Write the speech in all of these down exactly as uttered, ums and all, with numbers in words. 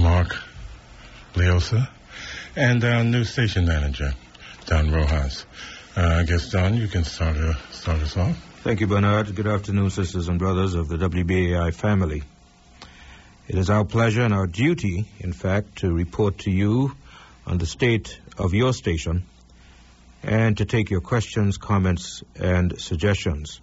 Mark Leosa, and our new station manager, Don Rojas. Uh, I guess, Don, you can start, uh, start us off. Thank you, Bernard. Good afternoon, sisters and brothers of the W B A I family. It is our pleasure and our duty, in fact, to report to you on the state of your station and to take your questions, comments, and suggestions.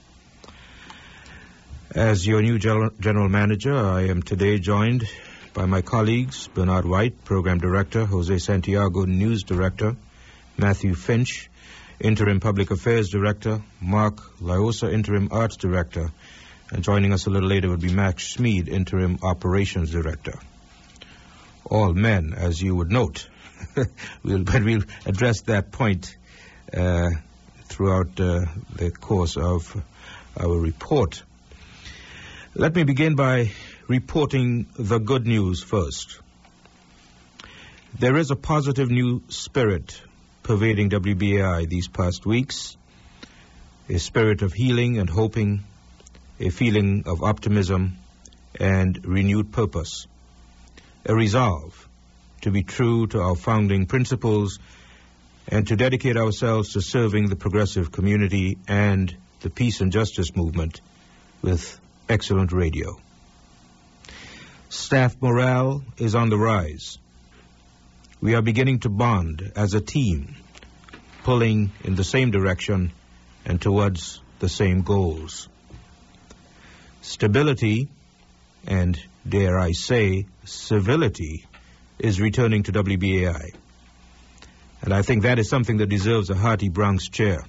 As your new general manager, I am today joined by my colleagues, Bernard White, Program Director, Jose Santiago, News Director, Matthew Finch, Interim Public Affairs Director, Mark Leosa, Interim Arts Director, and joining us a little later would be Max Schmid, Interim Operations Director. All men, as you would note. we'll, but we'll address that point uh, throughout uh, the course of our report. Let me begin by reporting the good news first. There is a positive new spirit pervading W B A I these past weeks, a spirit of healing and hoping, a feeling of optimism and renewed purpose, a resolve to be true to our founding principles and to dedicate ourselves to serving the progressive community and the peace and justice movement with excellent radio. Staff morale is on the rise. We are beginning to bond as a team, pulling in the same direction and towards the same goals. Stability, and dare I say, civility, is returning to W B A I. And I think that is something that deserves a hearty Bronx cheer.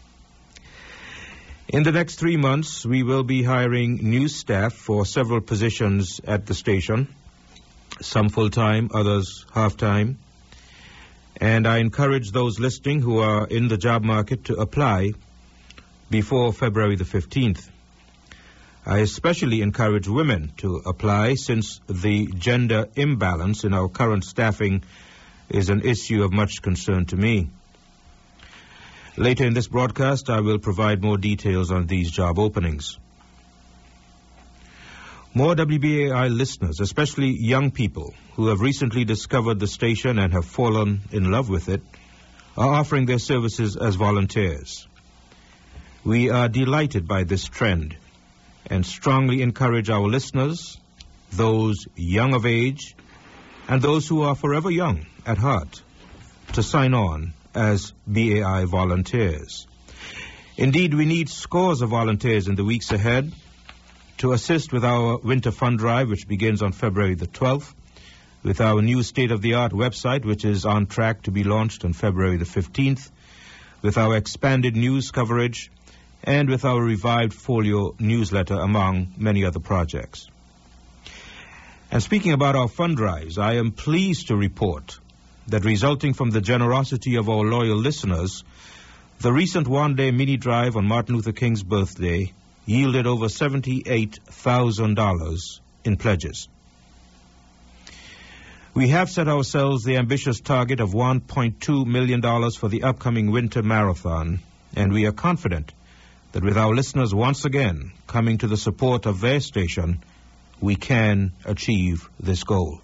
In the next three months, we will be hiring new staff for several positions at the station, some full-time, others half-time. And I encourage those listening who are in the job market to apply before February the fifteenth. I especially encourage women to apply since the gender imbalance in our current staffing is an issue of much concern to me. Later in this broadcast, I will provide more details on these job openings. More W B A I listeners, especially young people who have recently discovered the station and have fallen in love with it, are offering their services as volunteers. We are delighted by this trend and strongly encourage our listeners, those young of age, and those who are forever young at heart, to sign on as B A I volunteers. Indeed, we need scores of volunteers in the weeks ahead to assist with our winter fund drive, which begins on February the twelfth, with our new state-of-the-art website, which is on track to be launched on February the fifteenth, with our expanded news coverage, and with our revived folio newsletter, among many other projects. And speaking about our fund drives, I am pleased to report that resulting from the generosity of our loyal listeners, the recent one-day mini-drive on Martin Luther King's birthday yielded over seventy-eight thousand dollars in pledges. We have set ourselves the ambitious target of one point two million dollars for the upcoming winter marathon, and we are confident that with our listeners once again coming to the support of their station, we can achieve this goal.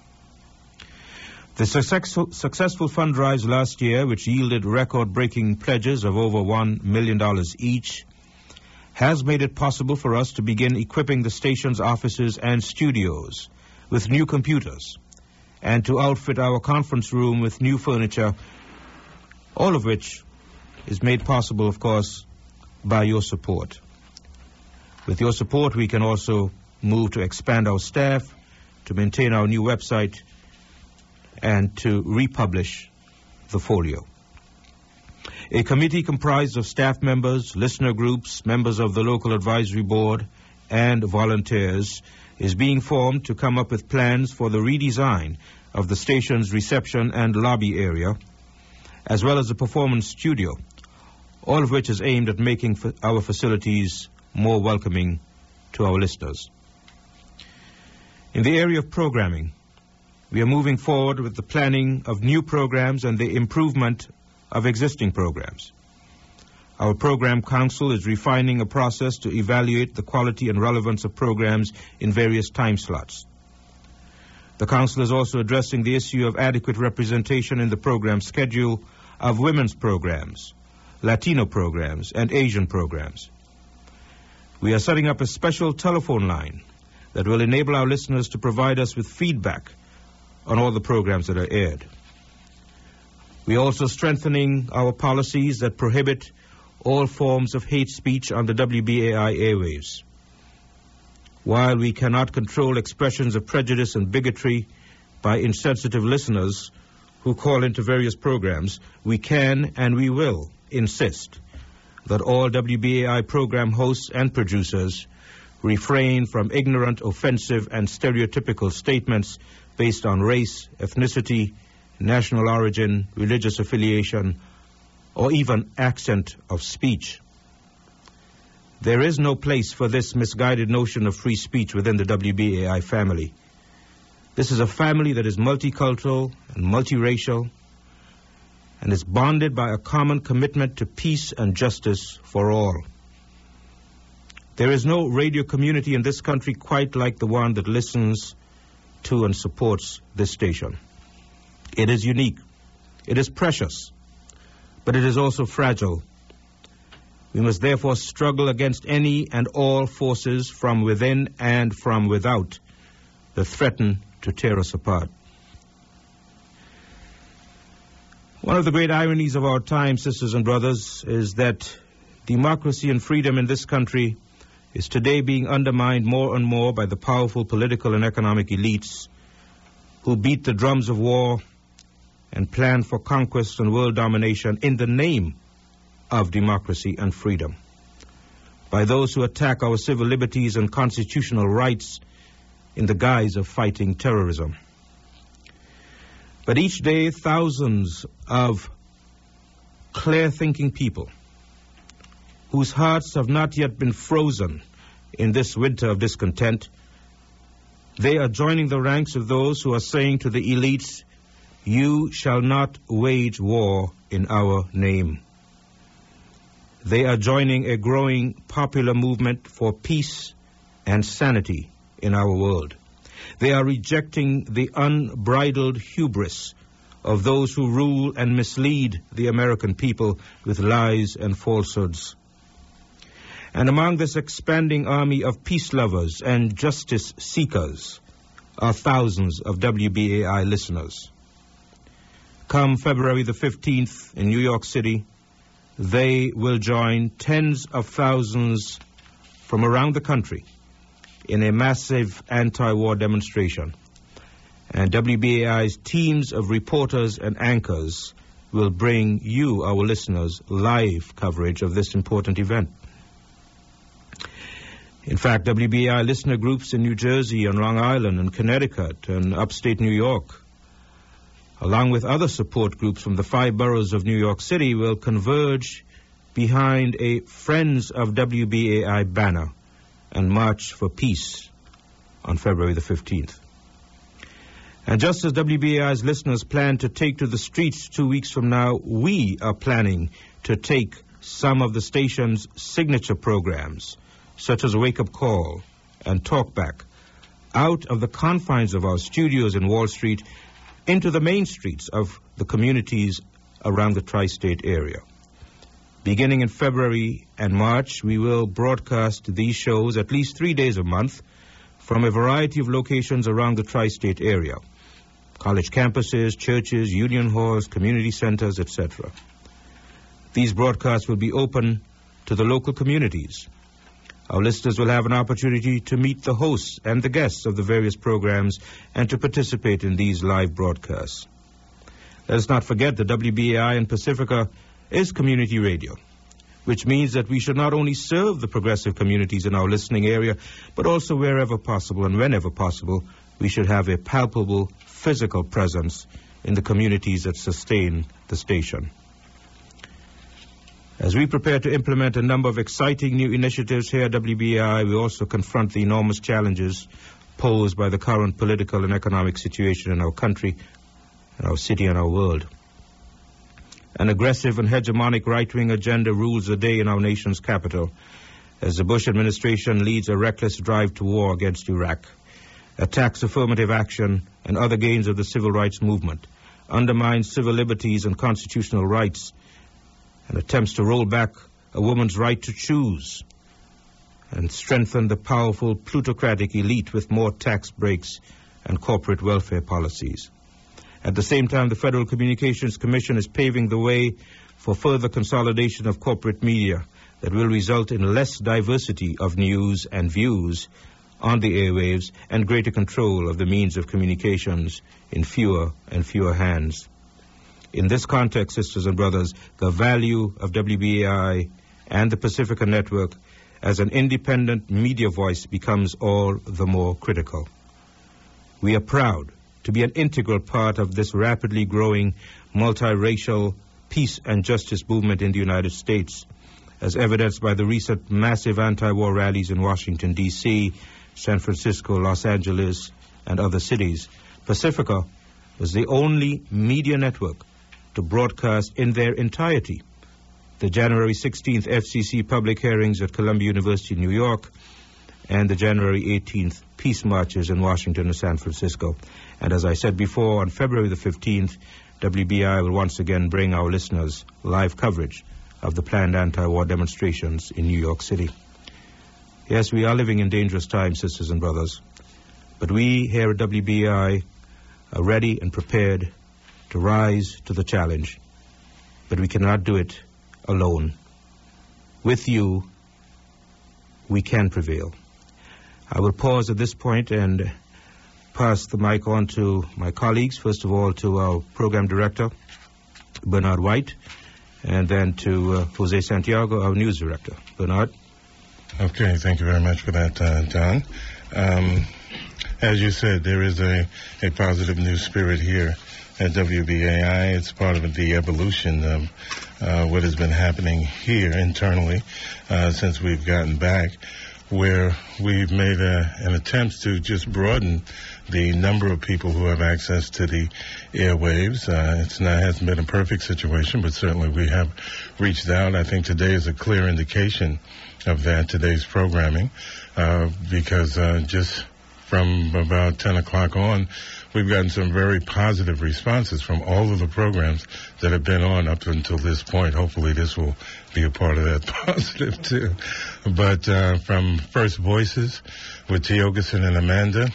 The successful, successful fund drives last year, which yielded record-breaking pledges of over one million dollars each, has made it possible for us to begin equipping the station's offices and studios with new computers and to outfit our conference room with new furniture, all of which is made possible, of course, by your support. With your support, we can also move to expand our staff, to maintain our new website, and to republish the folio. A committee comprised of staff members, listener groups, members of the local advisory board, and volunteers is being formed to come up with plans for the redesign of the station's reception and lobby area, as well as a performance studio, all of which is aimed at making our facilities more welcoming to our listeners. In the area of programming, we are moving forward with the planning of new programs and the improvement of existing programs. Our program council is refining a process to evaluate the quality and relevance of programs in various time slots. The Council is also addressing the issue of adequate representation in the program schedule of women's programs, Latino programs, and Asian programs. We are setting up a special telephone line that will enable our listeners to provide us with feedback on all the programs that are aired. We are also strengthening our policies that prohibit all forms of hate speech on the W B A I airwaves. While we cannot control expressions of prejudice and bigotry by insensitive listeners who call into various programs, we can and we will insist that all W B A I program hosts and producers refrain from ignorant, offensive, and stereotypical statements based on race, ethnicity, national origin, religious affiliation, or even accent of speech. There is no place for this misguided notion of free speech within the W B A I family. This is a family that is multicultural and multiracial and is bonded by a common commitment to peace and justice for all. There is no radio community in this country quite like the one that listens to and supports this station. It is unique. It is precious. But it is also fragile. We must therefore struggle against any and all forces from within and from without that threaten to tear us apart. One of the great ironies of our time, sisters and brothers, is that democracy and freedom in this country is today being undermined more and more by the powerful political and economic elites who beat the drums of war and plan for conquest and world domination in the name of democracy and freedom, by those who attack our civil liberties and constitutional rights in the guise of fighting terrorism. But each day, thousands of clear-thinking people whose hearts have not yet been frozen in this winter of discontent, they are joining the ranks of those who are saying to the elites, "You shall not wage war in our name." They are joining a growing popular movement for peace and sanity in our world. They are rejecting the unbridled hubris of those who rule and mislead the American people with lies and falsehoods. And among this expanding army of peace lovers and justice seekers are thousands of W B A I listeners. Come February the fifteenth in New York City, they will join tens of thousands from around the country in a massive anti-war demonstration. And W B A I's teams of reporters and anchors will bring you, our listeners, live coverage of this important event. In fact, W B A I listener groups in New Jersey and Long Island and Connecticut and upstate New York, along with other support groups from the five boroughs of New York City, will converge behind a Friends of W B A I banner and march for peace on February the fifteenth. And just as W B A I's listeners plan to take to the streets two weeks from now, we are planning to take some of the station's signature programs, such as Wake Up Call and Talkback, out of the confines of our studios in Wall Street into the main streets of the communities around the tri-state area. Beginning in February and March, we will broadcast these shows at least three days a month from a variety of locations around the tri-state area: college campuses, churches, union halls, community centers, et cetera. These broadcasts will be open to the local communities. Our listeners will have an opportunity to meet the hosts and the guests of the various programs and to participate in these live broadcasts. Let us not forget that W B A I in Pacifica is community radio, which means that we should not only serve the progressive communities in our listening area, but also wherever possible and whenever possible, we should have a palpable physical presence in the communities that sustain the station. As we prepare to implement a number of exciting new initiatives here at W B A I, we also confront the enormous challenges posed by the current political and economic situation in our country, in our city, and our world. An aggressive and hegemonic right-wing agenda rules the day in our nation's capital as the Bush administration leads a reckless drive to war against Iraq attacks affirmative action and other gains of the civil rights movement, undermines civil liberties and constitutional rights, and attempts to roll back a woman's right to choose, and strengthen the powerful plutocratic elite with more tax breaks and corporate welfare policies. At the same time, the Federal Communications Commission is paving the way for further consolidation of corporate media that will result in less diversity of news and views on the airwaves and greater control of the means of communications in fewer and fewer hands. In this context, sisters and brothers, the value of W B A I and the Pacifica Network as an independent media voice becomes all the more critical. We are proud to be an integral part of this rapidly growing multiracial peace and justice movement in the United States, as evidenced by the recent massive anti-war rallies in Washington, D C, San Francisco, Los Angeles, and other cities. Pacifica was the only media network to broadcast in their entirety the January sixteenth F C C public hearings at Columbia University, New York, and the January eighteenth peace marches in Washington and San Francisco. And as I said before, on February the fifteenth, W B I will once again bring our listeners live coverage of the planned anti-war demonstrations in New York City. Yes, we are living in dangerous times, sisters and brothers, but we here at W B I are ready and prepared to rise to the challenge. But we cannot do it alone. With you, we can prevail. I will pause at this point and pass the mic on to my colleagues. First of all, to our program director, Bernard White, and then to uh, Jose Santiago, our news director. Bernard? Okay, thank you very much for that, uh, Don. Um, as you said, there is a, a positive new spirit here at W B A I. It's part of the evolution of uh, what has been happening here internally uh, since we've gotten back, where we've made a, an attempt to just broaden the number of people who have access to the airwaves. Uh, it's not hasn't been a perfect situation, but certainly we have reached out. I think today is a clear indication of that, today's programming, uh, because uh, just from about ten o'clock on, we've gotten some very positive responses from all of the programs that have been on up until this point. Hopefully this will be a part of that positive too. But uh, from First Voices with T. Ogerson and Amanda,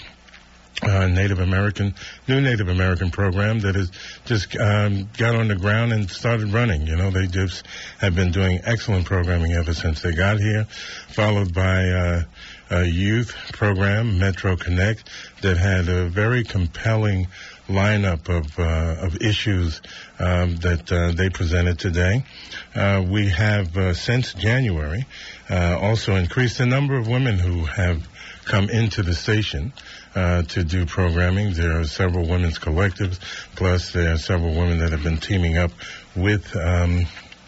uh, Native American, new Native American program that has just um, got on the ground and started running. You know, they just have been doing excellent programming ever since they got here, followed by uh, a youth program, Metro Connect, that had a very compelling lineup of uh, of issues um, that uh, they presented today. Uh, we have, uh, since January, uh, also increased the number of women who have come into the station uh, to do programming. There are several women's collectives, plus there are several women that have been teaming up with um,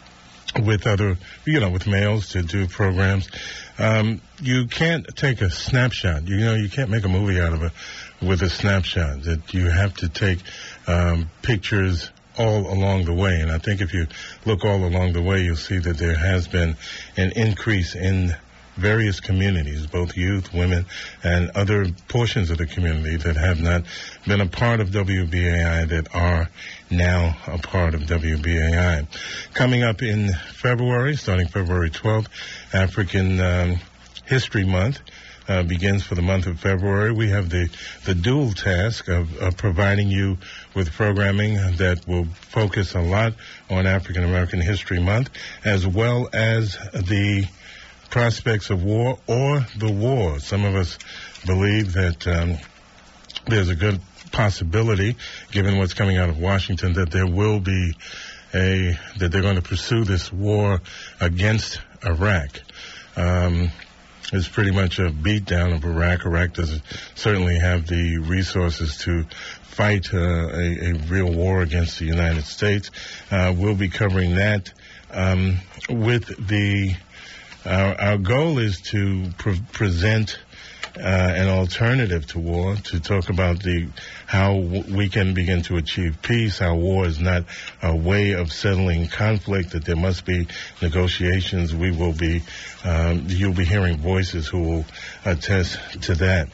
with other, you know, with males to do programs. Um, you can't take a snapshot. You know, you can't make a movie out of it with a snapshot. That you have to take um, pictures all along the way. And I think if you look all along the way, you'll see that there has been an increase in various communities, both youth, women, and other portions of the community that have not been a part of W B A I that are now a part of W B A I. Coming up in February, starting February twelfth, African um, History Month uh, begins for the month of February. We have the, the dual task of, of providing you with programming that will focus a lot on African American History Month, as well as the prospects of war or the war. Some of us believe that um, there's a good possibility, given what's coming out of Washington, that there will be a, that they're going to pursue this war against Iraq. Um, it's pretty much a beatdown of Iraq. Iraq doesn't certainly have the resources to fight uh, a, a real war against the United States. Uh, we'll be covering that um, with the Our, our goal is to pre- present uh, an alternative to war, to talk about the how w- we can begin to achieve peace, how war is not a way of settling conflict, that there must be negotiations. We will be, um, you'll be hearing voices who will attest to that.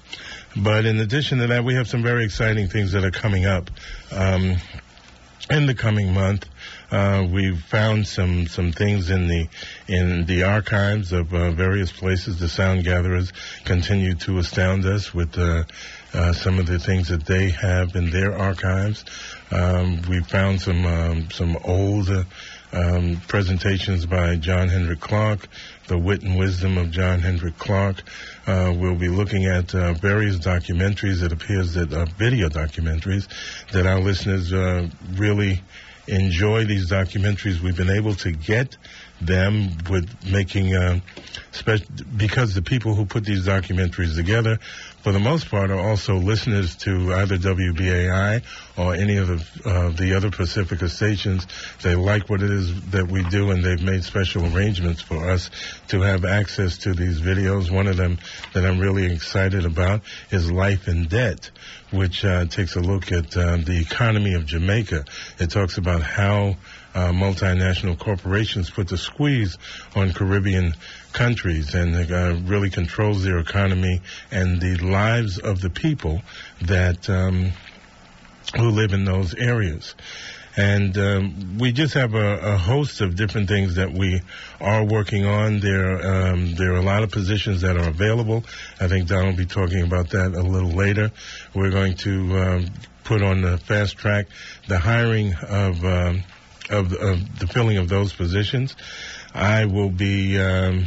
But in addition to that, we have some very exciting things that are coming up. Um, in the coming month, uh, we've found some, some things in the in the archives of uh, various places. The sound gatherers continue to astound us with uh, uh, some of the things that they have in their archives. Um, we found some um, some old uh, um, presentations by John Hendrik Clarke, the wit and wisdom of John Hendrik Clarke. Uh, we'll be looking at uh, various documentaries. It appears that uh, video documentaries that our listeners uh, really enjoy these documentaries. We've been able to get them with making, uh, spe- because the people who put these documentaries together, for the most part, are also listeners to either W B A I or any of the, uh, the other Pacifica stations. They like what it is that we do, and they've made special arrangements for us to have access to these videos. One of them that I'm really excited about is Life in Debt, which uh, takes a look at uh, the economy of Jamaica. It talks about how uh, multinational corporations put the squeeze on Caribbean countries and uh, really controls their economy and the lives of the people that um, who live in those areas. And um, we just have a, a host of different things that we are working on. There, um, there are a lot of positions that are available. I think Don will be talking about that a little later. We're going to um, put on the fast track the hiring of, um, of, of the filling of those positions. I will be um,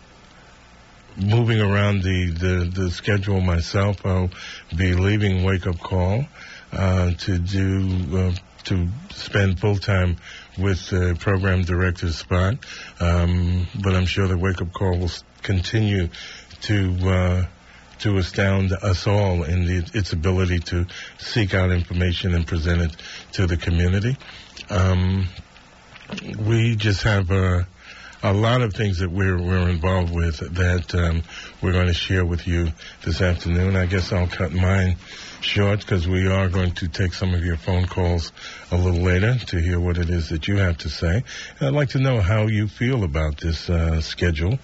moving around the, the, the schedule myself. I'll be leaving Wake Up Call uh, to do... Uh, to spend full time with the uh, program director's spot. Um, but I'm sure the Wake Up Call will continue to uh, to astound us all in the, its ability to seek out information and present it to the community. Um, we just have a, a lot of things that we're, we're involved with that um, we're going to share with you this afternoon. I guess I'll cut mine short because we are going to take some of your phone calls a little later to hear what it is that you have to say. And I'd like to know how you feel about this uh, schedule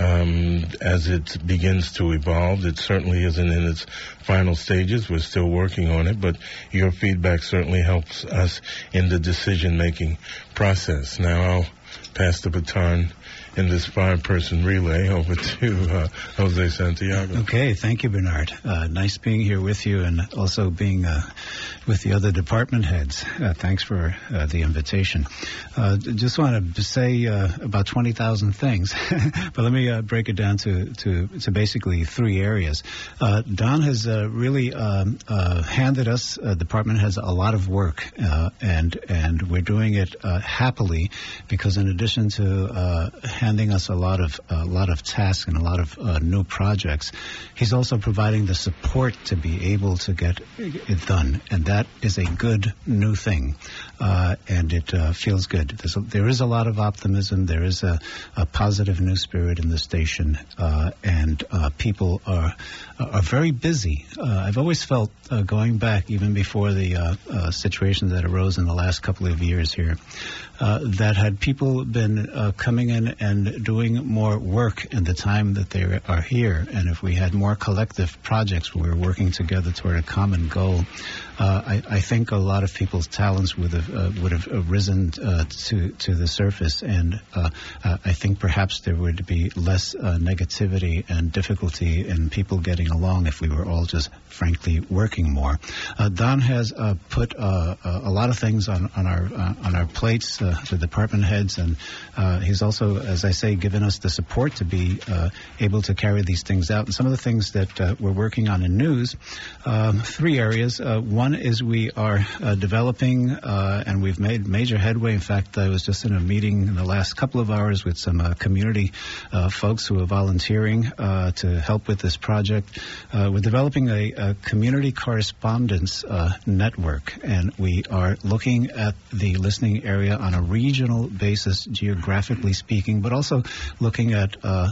um, as it begins to evolve. It certainly isn't in its final stages. We're still working on it, but your feedback certainly helps us in the decision-making process. Now I'll pass the baton in this five-person relay over to uh, Jose Santiago. Okay, thank you, Bernard. Uh, nice being here with you and also being uh, with the other department heads. Uh, thanks for uh, the invitation. Uh, just want to say uh, about twenty thousand things, but let me uh, break it down to, to, to basically three areas. Uh, Don has uh, really um, uh, handed us, uh, department has a lot of work, uh, and, and we're doing it uh, happily because in addition to uh, handing us a lot of a lot of tasks and a lot of uh, new projects, he's also providing the support to be able to get it done, and that is a good new thing, uh, and it uh, feels good. There's a, there is a lot of optimism. There is a, a positive new spirit in the station, uh, and uh, people are are very busy. Uh, I've always felt, uh, going back even before the uh, uh, situation that arose in the last couple of years here, uh, that had people been uh, coming in and doing more work in the time that they are here, and if we had more collective projects where we're working together toward a common goal, uh, I, I think a lot of people's talents would have uh, would have risen uh, to to the surface, and uh, uh, I think perhaps there would be less uh, negativity and difficulty in people getting along if we were all just frankly working more. Uh, Don has uh, put uh, a lot of things on on our uh, on our plates, uh, the department heads, and uh, he's also, as I say, given us the support to be uh, able to carry these things out. And some of the things that uh, we're working on in news, um, three areas. Uh, one is we are uh, developing, uh, and we've made major headway. In fact, I was just in a meeting in the last couple of hours with some uh, community uh, folks who are volunteering uh, to help with this project. Uh, we're developing a, a community correspondence uh, network, and we are looking at the listening area on a regional basis, geographically speaking, but also looking at uh,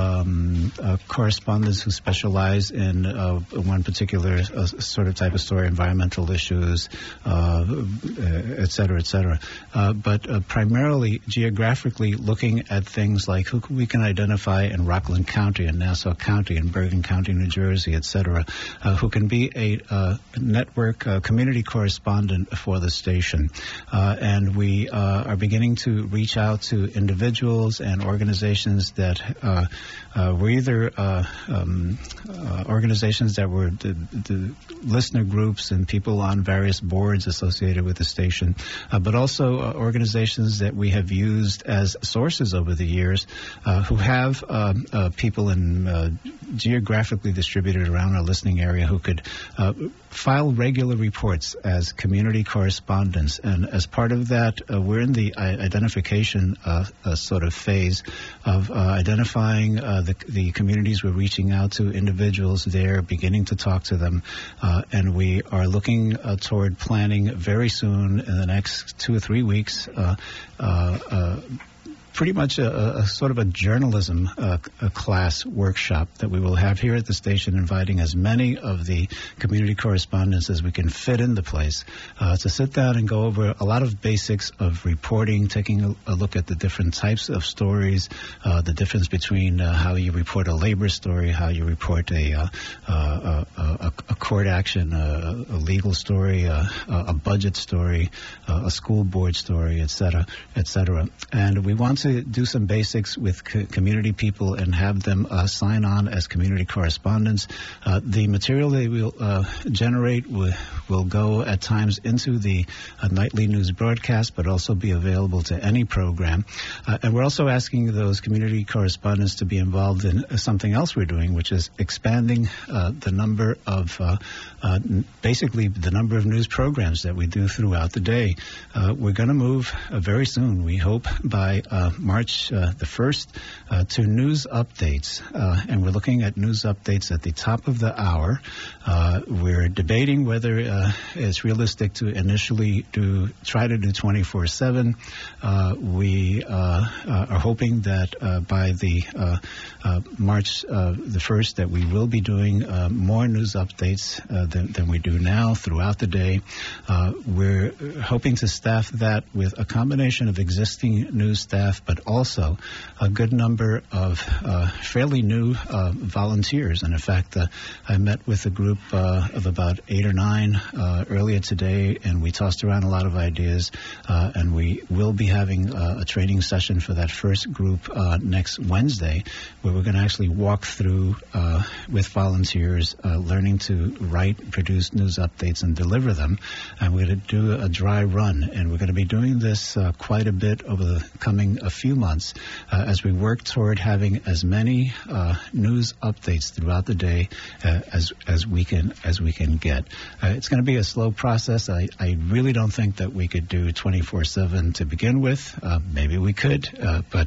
um, uh, correspondents who specialize in uh, one particular uh, sort of type of story, environmental environmental issues, uh, et cetera, et cetera. Uh, but uh, primarily geographically looking at things like who we can identify in Rockland County and Nassau County and Bergen County, New Jersey, et cetera, uh, who can be a uh, network uh, community correspondent for the station. Uh, and we uh, are beginning to reach out to individuals and organizations that uh, uh, were either uh, um, uh, organizations that were the, the listener groups and people on various boards associated with the station, uh, but also uh, organizations that we have used as sources over the years uh, who have uh, uh, people in uh, geographically distributed around our listening area who could uh, file regular reports as community correspondents. And as part of that, uh, we're in the identification uh, uh, sort of phase of uh, identifying uh, the, the communities we're reaching out to, individuals there, beginning to talk to them. Uh, and we are looking uh, toward planning very soon in the next two or three weeks uh, uh, uh, pretty much a, a sort of a journalism uh, a class workshop that we will have here at the station, inviting as many of the community correspondents as we can fit in the place uh, to sit down and go over a lot of basics of reporting, taking a, a look at the different types of stories, uh, the difference between uh, how you report a labor story, how you report a, uh, uh, a, a court action, a, a legal story, a, a budget story, a school board story, et cetera, et cetera. And we want to do some basics with co- community people and have them uh, sign on as community correspondents. Uh, the material they will uh, generate will, will go at times into the uh, nightly news broadcast, but also be available to any program. Uh, and we're also asking those community correspondents to be involved in uh, something else we're doing, which is expanding uh, the number of, uh, uh, basically the number of news programs that we do throughout the day. Uh, we're going to move uh, very soon, we hope, by uh, March uh, the first uh, to news updates. Uh, and we're looking at news updates at the top of the hour. Uh, we're debating whether uh, it's realistic to initially do try to do twenty-four seven. Uh, we uh, uh, are hoping that uh, by the uh, uh, March uh, the first that we will be doing uh, more news updates uh, than, than we do now throughout the day. Uh, we're hoping to staff that with a combination of existing news staff, but also a good number of uh, fairly new uh, volunteers. And in fact, uh, I met with a group uh, of about eight or nine uh, earlier today, and we tossed around a lot of ideas. Uh, and we will be having uh, a training session for that first group uh, next Wednesday, where we're going to actually walk through uh, with volunteers, uh, learning to write, produce news updates, and deliver them. And we're going to do a dry run, and we're going to be doing this uh, quite a bit over the coming a few months uh, as we work toward having as many uh, news updates throughout the day uh, as as we can as we can get. Uh, it's going to be a slow process. I, I really don't think that we could do twenty-four seven to begin with. Uh, maybe we could, uh, but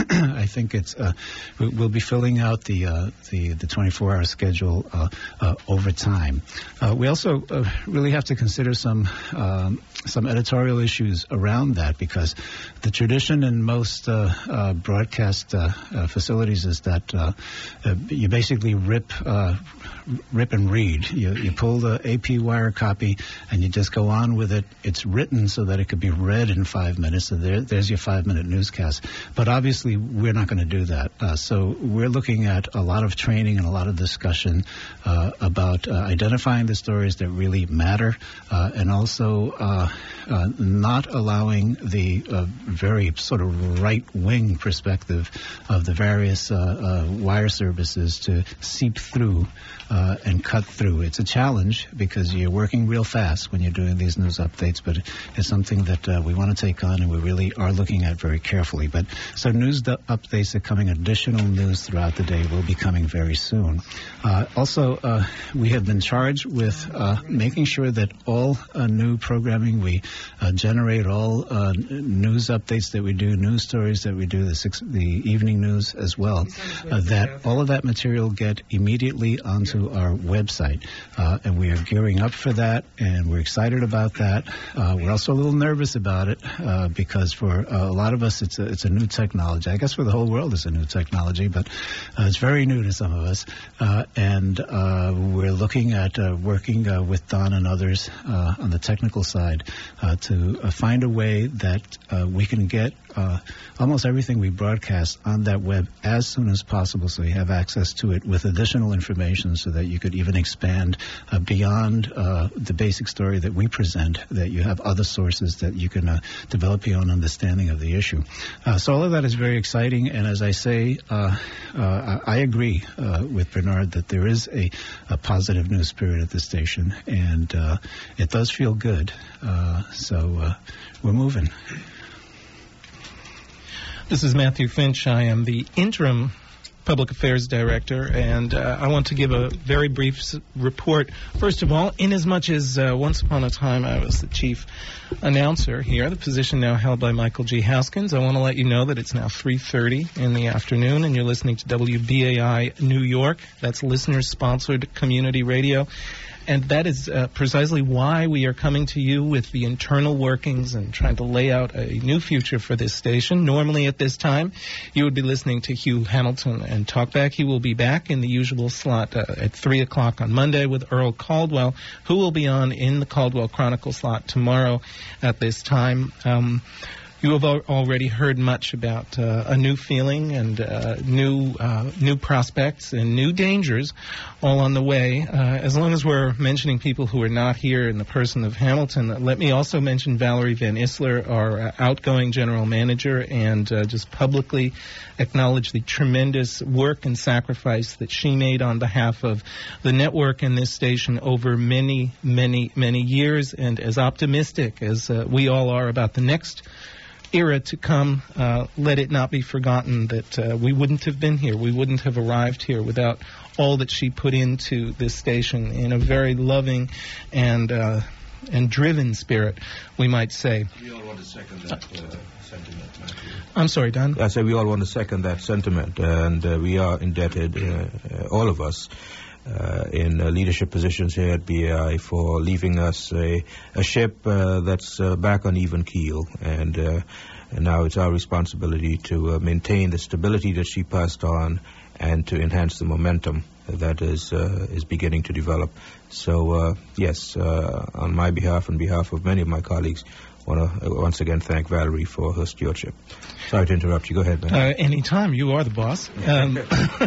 I think it's uh, we'll be filling out the uh, the the twenty-four hour schedule uh, uh, over time. Uh, we also uh, really have to consider some um, some editorial issues around that, because the tradition in most uh, uh, broadcast uh, uh, facilities is that uh, uh, you basically rip uh, rip and read. You, you pull the A P wire copy and you just go on with it. It's written so that it could be read in five minutes. So there, there's your five minute newscast. But obviously, we're not going to do that. Uh, so we're looking at a lot of training and a lot of discussion uh, about uh, identifying the stories that really matter, uh, and also uh, uh, not allowing the uh, very sort of right-wing perspective of the various uh, uh, wire services to seep through uh, and cut through. It's a challenge because you're working real fast when you're doing these news updates, but it's something that uh, we want to take on and we really are looking at very carefully. But so news the updates are coming, additional news throughout the day will be coming very soon. Uh, also, uh, we have been charged with uh, making sure that all uh, new programming we uh, generate, all uh, news updates that we do, news stories that we do, the, six, the evening news as well, uh, that all of that material get immediately onto our website. Uh, and we are gearing up for that, and we're excited about that. Uh, we're also a little nervous about it uh, because for uh, a lot of us, it's a, it's a new technology. technology. I guess for the whole world it's a new technology, but uh, it's very new to some of us. Uh, and uh, we're looking at uh, working uh, with Don and others uh, on the technical side uh, to uh, find a way that uh, we can get uh, almost everything we broadcast on that web as soon as possible, so you have access to it with additional information so that you could even expand uh, beyond uh, the basic story that we present, that you have other sources that you can uh, develop your own understanding of the issue. Uh, so all of that is very exciting, and as I say, uh, uh, I agree uh, with Bernard that there is a, a positive news spirit at the station, and uh, it does feel good. Uh, so uh, we're moving. This is Matthew Finch. I am the interim Public Affairs Director, and uh, I want to give a very brief s- report. First of all, inasmuch as uh, once upon a time I was the chief announcer here, the position now held by Michael G. Haskins, I want to let you know that it's now three thirty in the afternoon, and you're listening to W B A I New York. That's listener-sponsored community radio. And that is uh, precisely why we are coming to you with the internal workings and trying to lay out a new future for this station. Normally at this time, you would be listening to Hugh Hamilton and Talkback. He will be back in the usual slot uh, at three o'clock on Monday with Earl Caldwell, who will be on in the Caldwell Chronicle slot tomorrow at this time. Um, You have al- already heard much about uh, a new feeling and uh, new uh, new prospects and new dangers all on the way. Uh, as long as we're mentioning people who are not here in the person of Hamilton, uh, let me also mention Valerie Van Isler, our uh, outgoing general manager, and uh, just publicly acknowledge the tremendous work and sacrifice that she made on behalf of the network and this station over many, many, many years, and as optimistic as uh, we all are about the next era to come, uh, let it not be forgotten that uh, we wouldn't have been here. We wouldn't have arrived here without all that she put into this station in a very loving and uh, and driven spirit, we might say. We all want to second that uh, sentiment, Matthew. I'm sorry, Don? I say we all want to second that sentiment, and uh, we are indebted, uh, uh, all of us, Uh, in uh, leadership positions here at B A I for leaving us a, a ship uh, that's uh, back on even keel, and, uh, and now it's our responsibility to uh, maintain the stability that she passed on and to enhance the momentum that is uh, is beginning to develop. So uh, yes, uh, on my behalf and behalf of many of my colleagues, I want to uh, once again thank Valerie for her stewardship. Sorry to interrupt you. Go ahead, man. Uh, anytime. You are the boss. Um,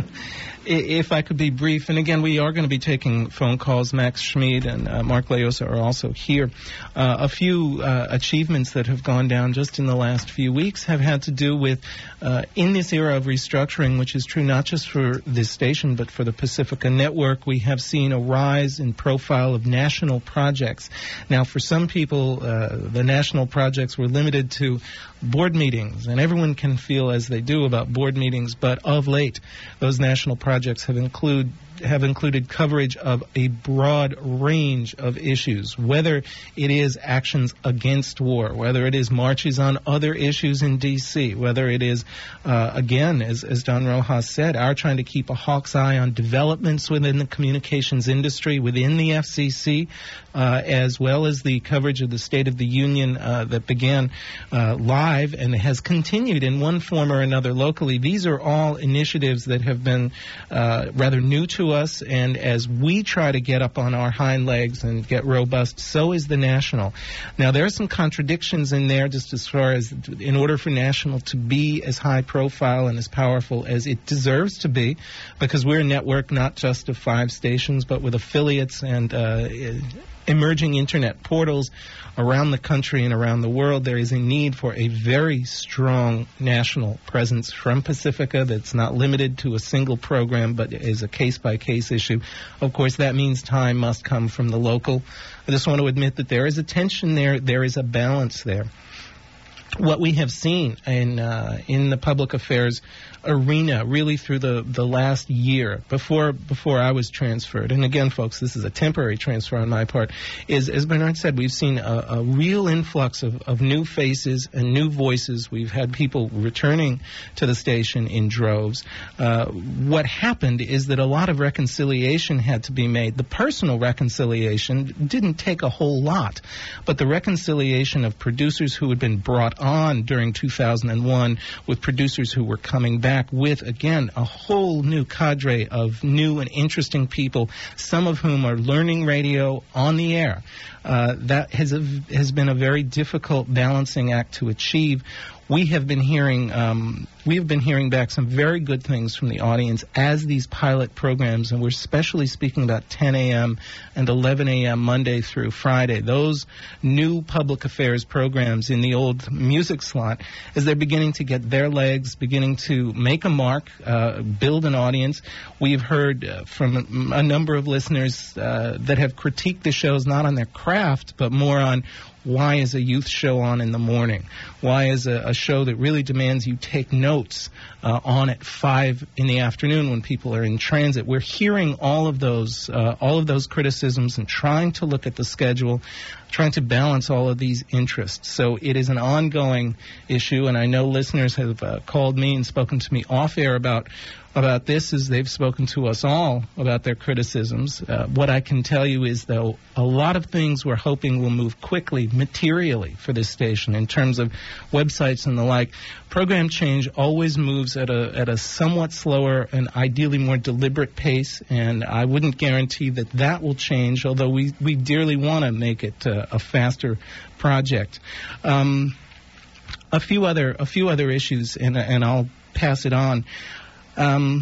If I could be brief, and again, we are going to be taking phone calls. Max Schmid and uh, Mark Leosa are also here. Uh, a few uh, achievements that have gone down just in the last few weeks have had to do with, uh, in this era of restructuring, which is true not just for this station, but for the Pacifica Network, we have seen a rise in profile of national projects. Now, for some people, uh, the national projects were limited to board meetings, and everyone can feel as they do about board meetings, but of late, those national projects have include have included coverage of a broad range of issues, whether it is actions against war, whether it is marches on other issues in D C, whether it is, uh, again, as, as Don Rojas said, our trying to keep a hawk's eye on developments within the communications industry, within the F C C, uh, as well as the coverage of the State of the Union uh, that began uh, live and has continued in one form or another locally. These are all initiatives that have been uh, rather new to us, and as we try to get up on our hind legs and get robust, so is the national. Now, there are some contradictions in there just as far as in order for national to be as high profile and as powerful as it deserves to be, because we're a network not just of five stations, but with affiliates and uh, emerging internet portals around the country and around the world. There is a need for a very strong national presence from Pacifica that's not limited to a single program, but is a case-by-case issue. Of course, that means time must come from the local. I just want to admit that there is a tension there. There is a balance there. What we have seen in uh, in the public affairs arena really through the, the last year before before I was transferred, and again, folks, this is a temporary transfer on my part, is, as Bernard said, we've seen a, a real influx of, of new faces and new voices. We've had people returning to the station in droves. Uh, what happened is that a lot of reconciliation had to be made. The personal reconciliation didn't take a whole lot, but the reconciliation of producers who had been brought on during two thousand one with producers who were coming back with, again, a whole new cadre of new and interesting people, some of whom are learning radio on the air. Uh, that has a, has been a very difficult balancing act to achieve. We have been hearing um, we have been hearing back some very good things from the audience as these pilot programs, and we're especially speaking about ten a.m. and eleven a.m. Monday through Friday. Those new public affairs programs in the old music slot, as they're beginning to get their legs, beginning to make a mark, uh, build an audience. We've heard uh, from a number of listeners uh, that have critiqued the shows not on their craft, but more on why is a youth show on in the morning? Why is a, a show that really demands you take notes uh, on at five in the afternoon when people are in transit? We're hearing all of those, uh, all of those criticisms and trying to look at the schedule, trying to balance all of these interests. So it is an ongoing issue, and I know listeners have uh, called me and spoken to me off air about about this, as they've spoken to us all about their criticisms. Uh, what I can tell you is, though, a lot of things we're hoping will move quickly, materially, for this station in terms of websites and the like. Program change always moves at a at a somewhat slower and ideally more deliberate pace, and I wouldn't guarantee that that will change, although we, we dearly want to make it uh, a faster project. Um, a few other a few other issues, and and I'll pass it on. Um,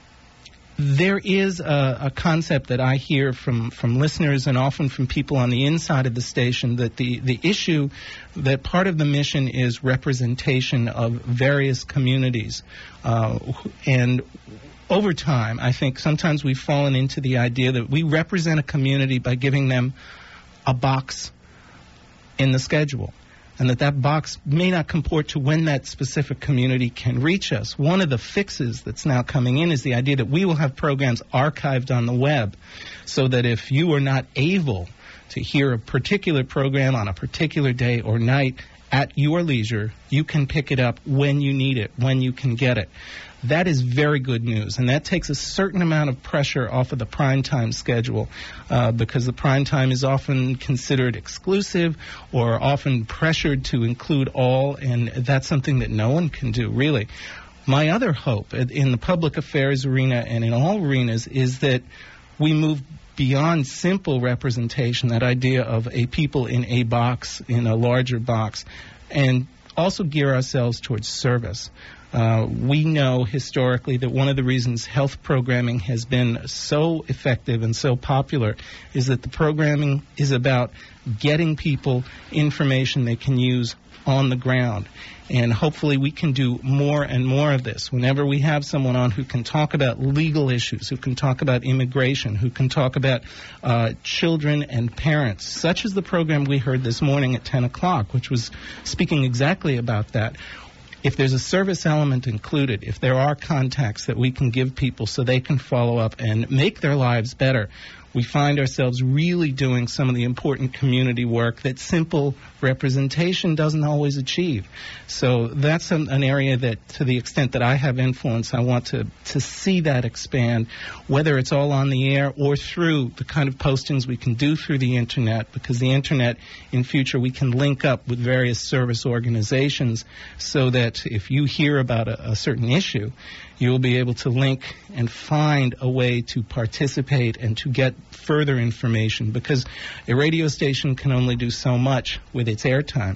there is a, a concept that I hear from, from listeners and often from people on the inside of the station, that the, the issue, that part of the mission is representation of various communities. Uh, and over time, I think sometimes we've fallen into the idea that we represent a community by giving them a box in the schedule, and that that box may not comport to when that specific community can reach us. One of the fixes that's now coming in is the idea that we will have programs archived on the web, so that if you are not able to hear a particular program on a particular day or night at your leisure, you can pick it up when you need it, when you can get it. That is very good news, and that takes a certain amount of pressure off of the primetime schedule, uh, because the primetime is often considered exclusive or often pressured to include all, and that's something that no one can do, really. My other hope in the public affairs arena and in all arenas is that we move beyond simple representation, that idea of a people in a box, in a larger box, and also gear ourselves towards service. Uh, we know historically that one of the reasons health programming has been so effective and so popular is that the programming is about getting people information they can use on the ground. And hopefully we can do more and more of this. Whenever we have someone on who can talk about legal issues, who can talk about immigration, who can talk about uh, children and parents, such as the program we heard this morning at ten o'clock, which was speaking exactly about that. If there's a service element included, if there are contacts that we can give people so they can follow up and make their lives better, we find ourselves really doing some of the important community work that simple representation doesn't always achieve. So that's an, an area that, to the extent that I have influence, I want to, to see that expand, whether it's all on the air or through the kind of postings we can do through the Internet, because the Internet, in future, we can link up with various service organizations so that if you hear about a, a certain issue, you will be able to link and find a way to participate and to get further information, because a radio station can only do so much with its airtime.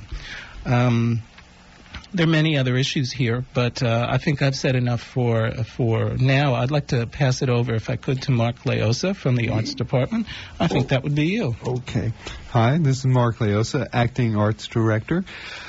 Um, there are many other issues here, but uh, I think I've said enough for for now. I'd like to pass it over, if I could, to Mark Leosa from the Arts Department. I think that would be you. Okay. Hi, this is Mark Leosa, Acting Arts Director,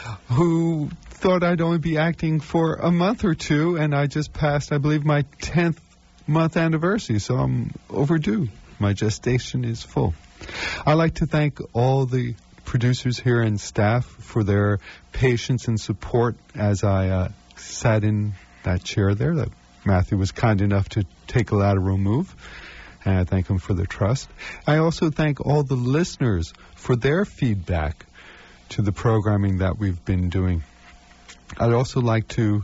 who thought I'd only be acting for a month or two, and I just passed, I believe, my tenth month anniversary, so I'm overdue. My gestation is full. I'd like to thank all the producers here and staff for their patience and support as I uh, sat in that chair there that Matthew was kind enough to take a lateral move, and I thank him for their trust. I also thank all the listeners for their feedback to the programming that we've been doing. I'd also like to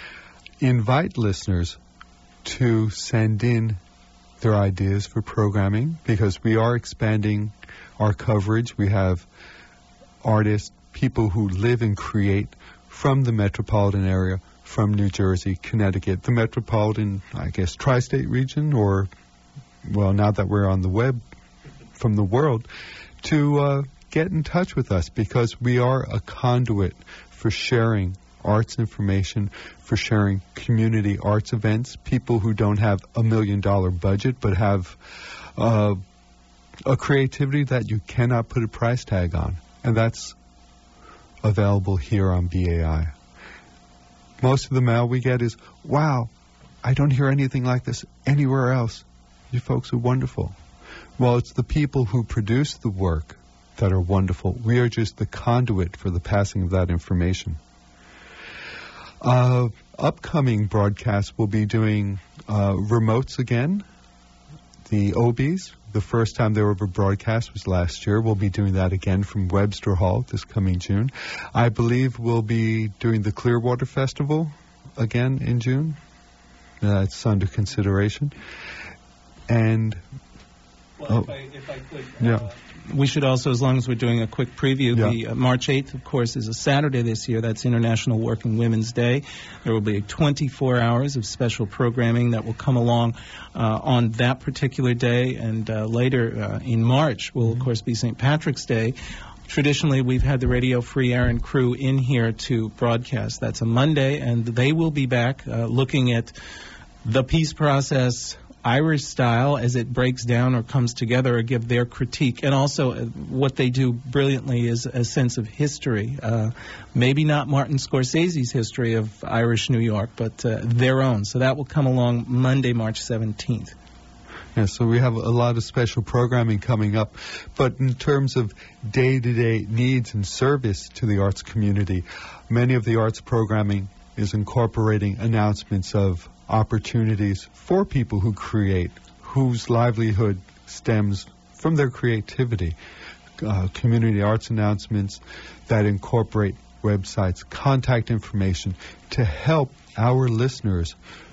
invite listeners to send in their ideas for programming, because we are expanding our coverage. We have artists, people who live and create from the metropolitan area, from New Jersey, Connecticut, the metropolitan, I guess, tri-state region, or, well, now that we're on the web, from the world, to uh, get in touch with us, because we are a conduit for sharing arts information, for sharing community arts events, people who don't have a million dollar budget but have uh, a creativity that you cannot put a price tag on. And that's available here on B A I. Most of the mail we get is, wow, I don't hear anything like this anywhere else. You folks are wonderful. Well, it's the people who produce the work that are wonderful. We are just the conduit for the passing of that information. Uh, upcoming broadcasts will be doing uh, remotes again, the O Bs. The first time they were ever broadcast was last year. We'll be doing that again from Webster Hall this coming June. I believe we'll be doing the Clearwater Festival again in June. That's uh, under consideration. And Well, oh, if, I, if I could, yeah. uh, we should also, as long as we're doing a quick preview, Yeah. the uh, March eighth, of course, is a Saturday this year. That's International Working Women's Day. There will be twenty-four hours of special programming that will come along uh, on that particular day. And uh, later uh, in March will, of course, be Saint Patrick's Day. Traditionally, we've had the Radio Free Aaron crew in here to broadcast. That's a Monday, and they will be back uh, looking at the peace process, Irish style, as it breaks down or comes together, or give their critique. And also uh, what they do brilliantly is a sense of history. Uh, maybe not Martin Scorsese's history of Irish New York, but uh, their own. So that will come along Monday, March seventeenth. Yeah, so we have a lot of special programming coming up. But in terms of day-to-day needs and service to the arts community, many of the arts programming is incorporating announcements of opportunities for people who create, whose livelihood stems from their creativity. Uh, community arts announcements that incorporate websites, contact information to help our listeners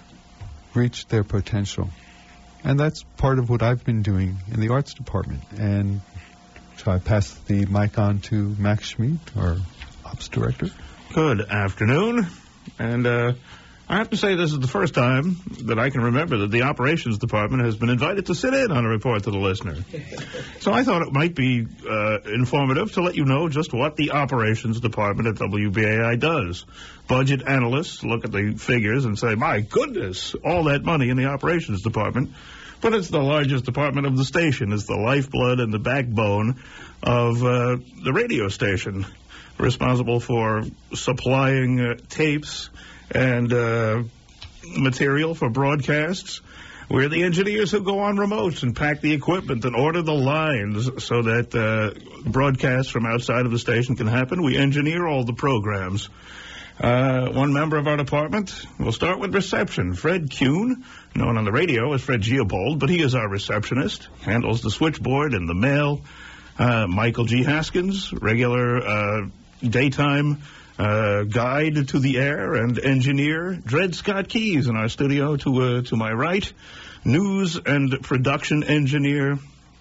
reach their potential. And that's part of what I've been doing in the arts department. And so I pass the mic on to Max Schmid, our ops director. Good afternoon. And uh, I have to say this is the first time that I can remember that the operations department has been invited to sit in on a report to the listener. So I thought it might be uh, informative to let you know just what the operations department at W B A I does. Budget analysts look at the figures and say, my goodness, all that money in the operations department. But it's the largest department of the station. It's the lifeblood and the backbone of uh, the radio station, responsible for supplying uh, tapes and uh, material for broadcasts. We're the engineers who go on remotes and pack the equipment and order the lines so that uh, broadcasts from outside of the station can happen. We engineer all the programs. Uh, one member of our department, we'll start with reception. Fred Kuhn, known on the radio as Fred Geobold, but he is our receptionist, handles the switchboard and the mail. Uh, Michael G. Haskins, regular uh, daytime uh, guide to the air and engineer. Dred Scott Keys in our studio to uh, to my right. News and production engineer.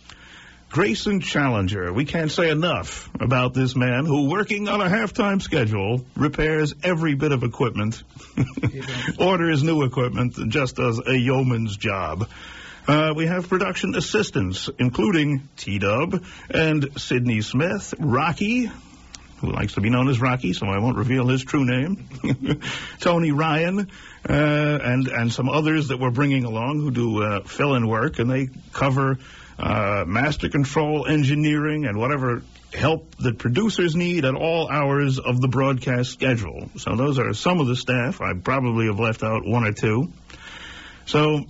Grayson Challenger. We can't say enough about this man who, working on a half-time schedule, repairs every bit of equipment, orders new equipment, and just does a yeoman's job. Uh, we have production assistants, including T-Dub and Sidney Smith, Rocky, who likes to be known as Rocky, so I won't reveal his true name, Tony Ryan, uh, and, and some others that we're bringing along who do uh, fill-in work, and they cover uh, master control, engineering, and whatever help that producers need at all hours of the broadcast schedule. So those are some of the staff. I probably have left out one or two. So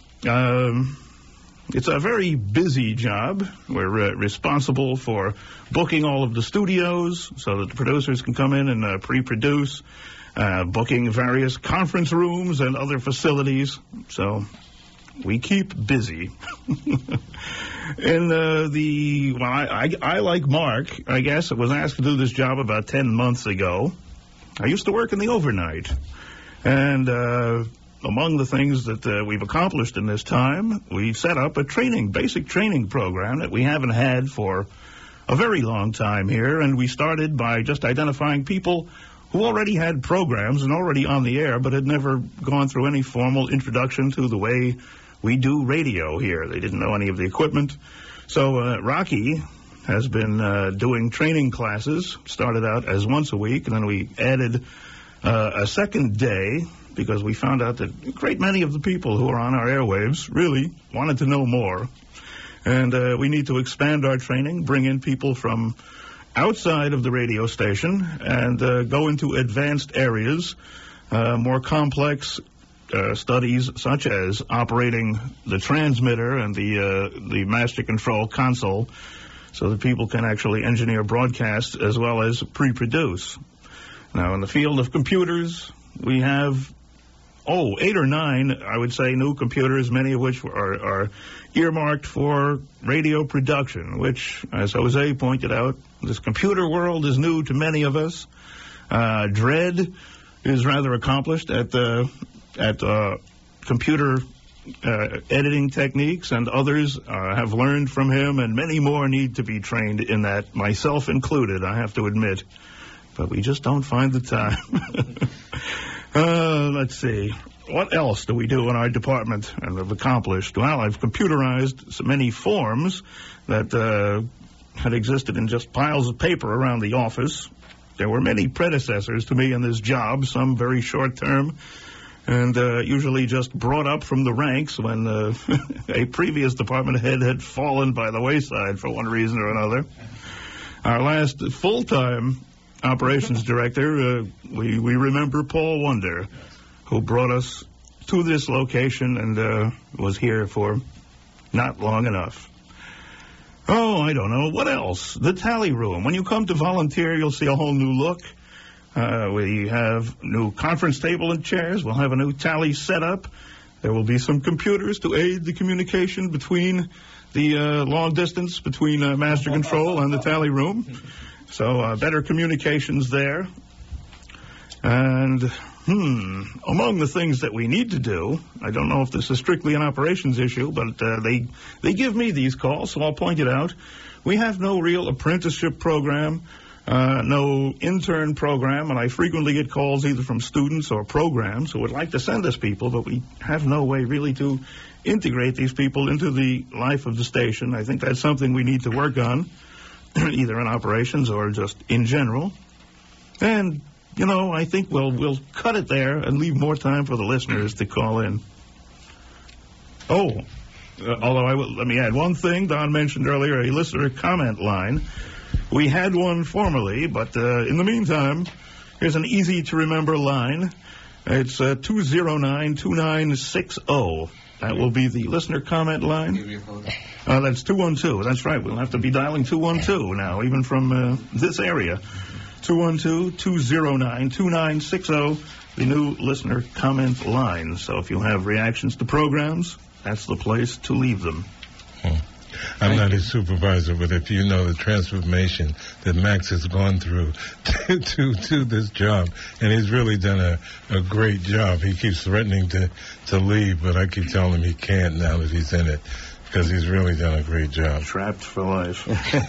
um, it's a very busy job. We're uh, responsible for booking all of the studios so that the producers can come in and uh, pre-produce, uh, booking various conference rooms and other facilities. So we keep busy. And uh, the, well, I, I, I, like Mark, I guess, was asked to do this job about ten months ago. I used to work in the overnight. And uh, among the things that uh, we've accomplished in this time, we set up a training, basic training program that we haven't had for a very long time here. And we started by just identifying people who already had programs and already on the air, but had never gone through any formal introduction to the way we do radio here. They didn't know any of the equipment. So uh, Rocky has been uh, doing training classes, started out as once a week, and then we added uh, a second day because we found out that a great many of the people who are on our airwaves really wanted to know more. And uh, we need to expand our training, bring in people from outside of the radio station, and uh, go into advanced areas, uh, more complex uh, studies such as operating the transmitter and the uh, the master control console, so that people can actually engineer broadcasts as well as pre-produce. Now, in the field of computers, we have, oh, eight or nine, I would say, new computers, many of which are, are earmarked for radio production, which, as Jose pointed out, this computer world is new to many of us. Uh, Dredd is rather accomplished at, uh, at uh, computer Uh, editing techniques, and others uh, have learned from him, and many more need to be trained in that, myself included, I have to admit. But we just don't find the time. uh, let's see. What else do we do in our department and have accomplished? Well, I've computerized so many forms that uh, had existed in just piles of paper around the office. There were many predecessors to me in this job, some very short term, and uh, usually just brought up from the ranks when uh, a previous department head had fallen by the wayside for one reason or another. Our last full-time operations director, uh, we, we remember Paul Wonder, who brought us to this location and uh, was here for not long enough. Oh, I don't know. What else? The tally room. When you come to volunteer, you'll see a whole new look. Uh, we have new conference table and chairs. We'll have a new tally set up. There will be some computers to aid the communication between the uh, long distance between uh, master control and the tally room. So uh, better communications there. And, hmm, among the things that we need to do, I don't know if this is strictly an operations issue, but uh, they, they give me these calls, so I'll point it out. We have no real apprenticeship program. Uh, no intern program, and I frequently get calls either from students or programs who would like to send us people, but we have no way really to integrate these people into the life of the station. I think that's something we need to work on, either in operations or just in general. And, you know, I think we'll, we'll cut it there and leave more time for the listeners to call in. Oh, uh, although I will, let me add one thing. Don mentioned earlier a listener comment line. We had one formerly, but uh, in the meantime, here's an easy-to-remember line. It's uh, two oh nine, two nine six oh. That will be the listener comment line. Uh, that's two one two. That's right. We'll have to be dialing two one two now, even from uh, this area. two one two, two oh nine, two nine six oh, the new listener comment line. So if you have reactions to programs, that's the place to leave them. Hmm. I'm not his supervisor, but if you know the transformation that Max has gone through to to, to this job, and he's really done a, a great job. He keeps threatening to, to leave, but I keep telling him he can't now that he's in it, because he's really done a great job. Trapped for life.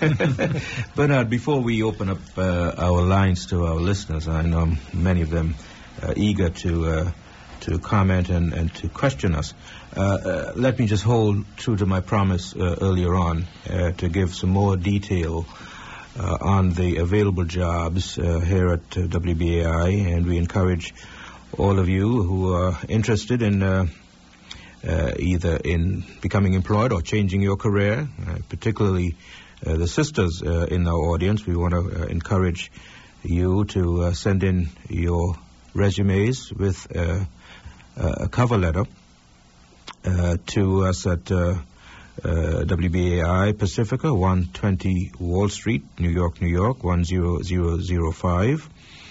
Bernard, before we open up uh, our lines to our listeners, I know many of them uh, eager to uh, to comment and, and to question us. Uh, uh, let me just hold true to my promise uh, earlier on uh, to give some more detail uh, on the available jobs uh, here at uh, W B A I, and we encourage all of you who are interested in uh, uh, either in becoming employed or changing your career, uh, particularly uh, the sisters uh, in our audience. We want to uh, encourage you to uh, send in your resumes with uh, a cover letter Uh, to us at uh, uh, W B A I Pacifica, one twenty Wall Street, New York, New York, one zero zero zero five.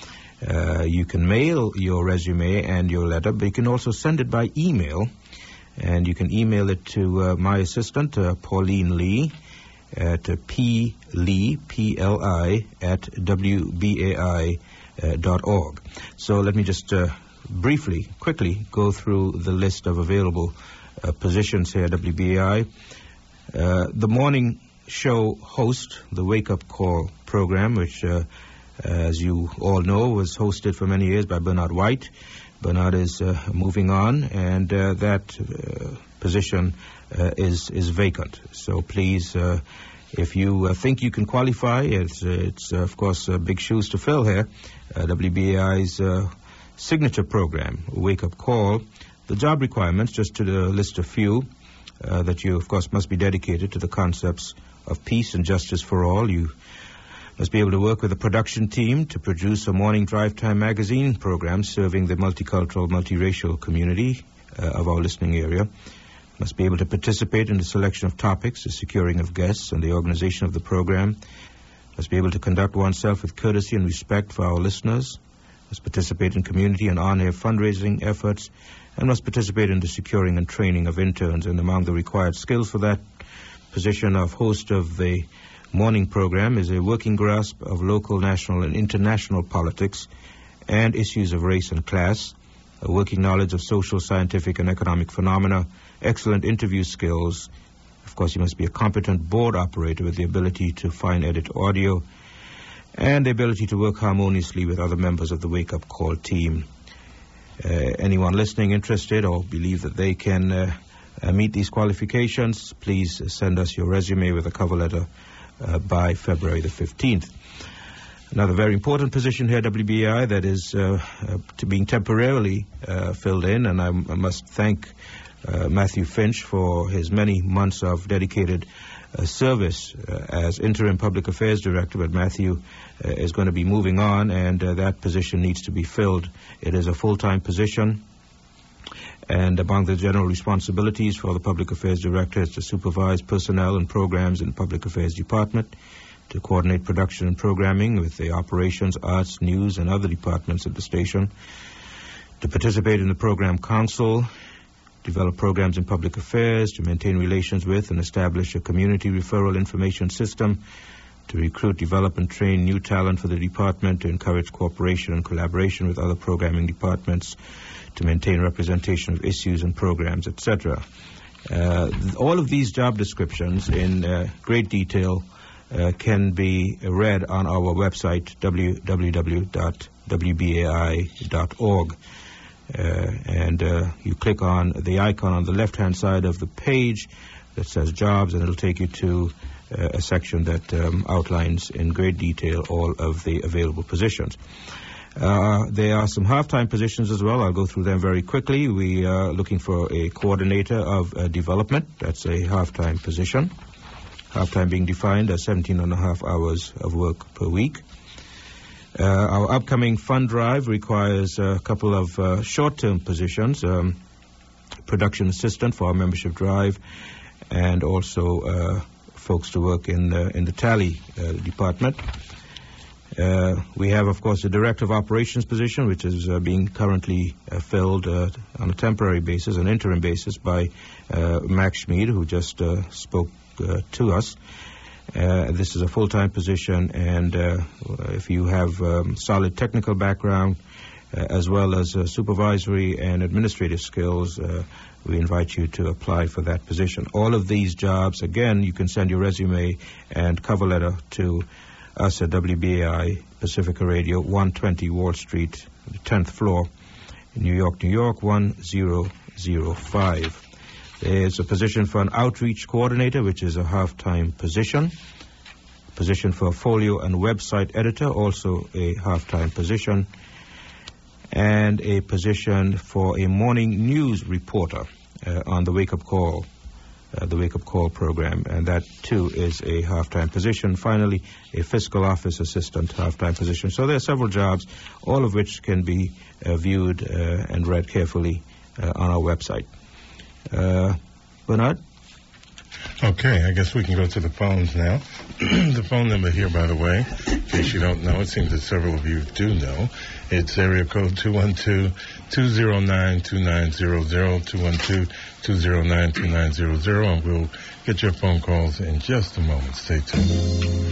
Uh, you can mail your resume and your letter, but you can also send it by email. And you can email it to uh, my assistant, uh, Pauline Lee, at uh, P Lee, P L I, at W B A I dot org. So let me just uh, briefly, quickly go through the list of available Uh, positions here at W B A I. Uh, the morning show host, the Wake Up Call program, which uh, as you all know, was hosted for many years by Bernard White. Bernard is uh, moving on, and uh, that uh, position uh, is is vacant. So please, uh, if you uh, think you can qualify, it's, uh, it's uh, of course uh, big shoes to fill here. Uh, W B A I's uh, signature program, Wake Up Call. The job requirements, just to the list a few, uh, that you of course must be dedicated to the concepts of peace and justice for all. You must be able to work with a production team to produce a morning drive time magazine program serving the multicultural, multiracial community uh, of our listening area. Must be able to participate in the selection of topics, the securing of guests, and the organization of the program. Must be able to conduct oneself with courtesy and respect for our listeners. Must participate in community and on-air fundraising efforts, and must participate in the securing and training of interns. And among the required skills for that position of host of the morning program is a working grasp of local, national, and international politics and issues of race and class, a working knowledge of social, scientific, and economic phenomena, excellent interview skills. Of course, you must be a competent board operator with the ability to fine edit audio and the ability to work harmoniously with other members of the Wake Up Call team. Uh, anyone listening interested or believe that they can uh, uh, meet these qualifications, please uh, send us your resume with a cover letter uh, by February the fifteenth. Another very important position here at W B A I that is uh, uh, to being temporarily uh, filled in, and I, I must thank uh, Matthew Finch for his many months of dedicated uh, service uh, as Interim Public Affairs Director. But Matthew uh, is going to be moving on, and uh, that position needs to be filled. It is a full-time position, and among the general responsibilities for the Public Affairs Director is to supervise personnel and programs in the Public Affairs Department, to coordinate production and programming with the operations, arts, news, and other departments at the station, to participate in the program council, develop programs in public affairs, to maintain relations with and establish a community referral information system, to recruit, develop, and train new talent for the department, to encourage cooperation and collaboration with other programming departments, to maintain representation of issues and programs, et cetera. Uh, all of these job descriptions in uh, great detail Uh, can be read on our website, w w w dot w b a i dot org. Uh, and uh, you click on the icon on the left-hand side of the page that says jobs, and it'll take you to uh, a section that um, outlines in great detail all of the available positions. Uh, there are some half-time positions as well. I'll go through them very quickly. We are looking for a coordinator of uh, development. That's a half-time position. Half-time being defined as seventeen and a half hours of work per week. Uh, our upcoming fund drive requires a couple of uh, short-term positions, um, production assistant for our membership drive, and also uh, folks to work in the, in the tally uh, department. Uh, we have, of course, the director of operations position, which is uh, being currently uh, filled uh, on a temporary basis, an interim basis, by uh, Max Schmid, who just uh, spoke Uh, to us. Uh, this is a full-time position, and uh, if you have um, solid technical background uh, as well as uh, supervisory and administrative skills, uh, we invite you to apply for that position. All of these jobs, again, you can send your resume and cover letter to us at W B A I Pacifica Radio, one twenty Wall Street, tenth floor, in New York, New York, one zero zero five. There's a position for an outreach coordinator, which is a half-time position. Position for a folio and website editor, also a half-time position. And a position for a morning news reporter uh, on the Wake Up Call, uh, the Wake Up Call program. And that, too, is a half-time position. Finally, a fiscal office assistant half-time position. So there are several jobs, all of which can be uh, viewed uh, and read carefully uh, on our website. Uh, Bernard? Okay, I guess we can go to the phones now. The phone number here, by the way, in case you don't know, it seems that several of you do know. It's area code two one two, two zero nine, two nine zero zero, two one two, two zero nine, two nine zero zero, and we'll get your phone calls in just a moment. Stay tuned.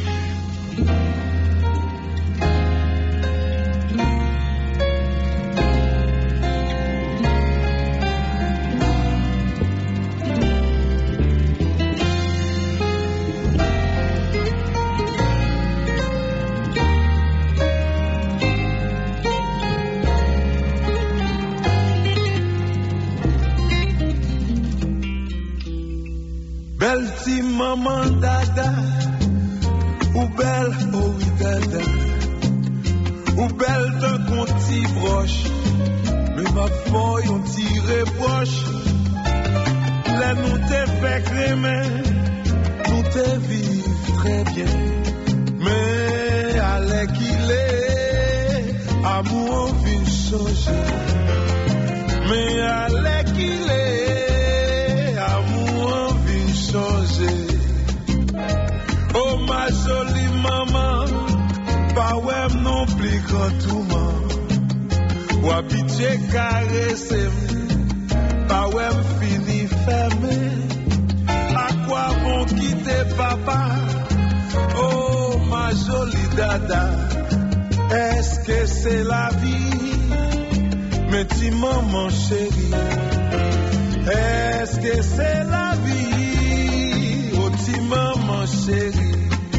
poche, mais ma foi on tire proche. Là nous te fait crémer, nous te vivre très bien. Mais à qu'il est, amour vient changer. Mais à qu'il est, amour vient changer. Oh ma jolie maman, pas ouais non plus grand tout monde. Ou habitué caresser, pas ouais fini fermé. À quoi bon quitter papa? Oh ma jolie dada, est-ce que c'est la vie? Mais dis maman chérie, est-ce que c'est la vie? Oh dis maman chérie.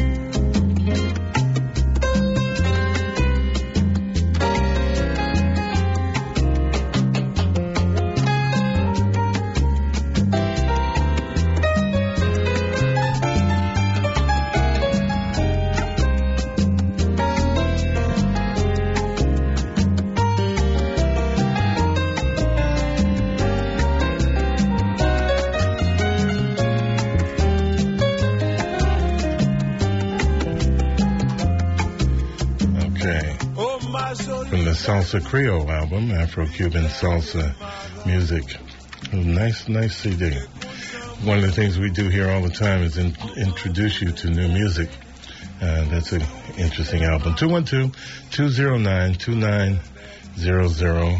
From the Salsa Creole album, Afro-Cuban salsa music. Nice, nice C D. One of the things we do here all the time is in, introduce you to new music. Uh, that's an interesting album. two one two, two zero nine, two nine zero zero.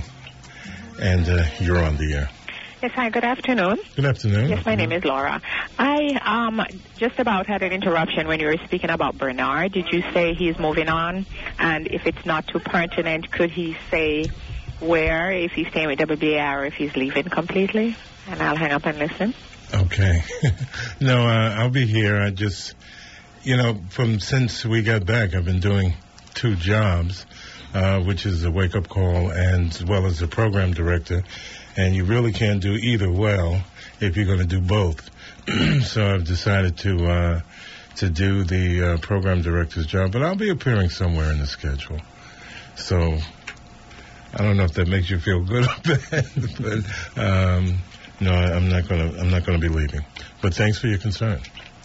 And uh, you're on the air. Yes, hi, good afternoon. Good afternoon. Yes, my name is Laura. I um just about had an interruption when you were speaking about Bernard. Did you say he's moving on? And if it's not too pertinent, could he say where, if he's staying with W B A I or if he's leaving completely? And I'll hang up and listen. Okay. No, uh, I'll be here. I just, you know, from since we got back, I've been doing two jobs, uh, which is a wake-up call and as well as a program director. And you really can't do either well if you're going to do both. So I've decided to uh, to do the uh, program director's job, but I'll be appearing somewhere in the schedule. So I don't know if that makes you feel good or bad, but um, no, I'm not going to. I'm not going to be leaving. But thanks for your concern.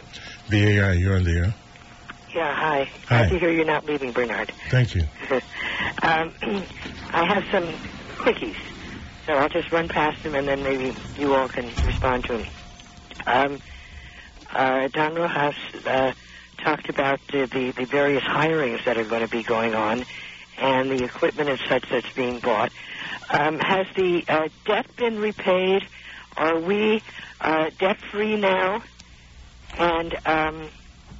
B A I, you're on the air. Yeah, hi. Hi. Glad to hear you're not leaving, Bernard. Thank you. um, I have some quickies. So I'll just run past them, and then maybe you all can respond to them. Um, uh, Don Rojas uh, talked about uh, the, the various hirings that are going to be going on and the equipment and such that's being bought. Um, has the uh, debt been repaid? Are we uh, debt-free now? And um,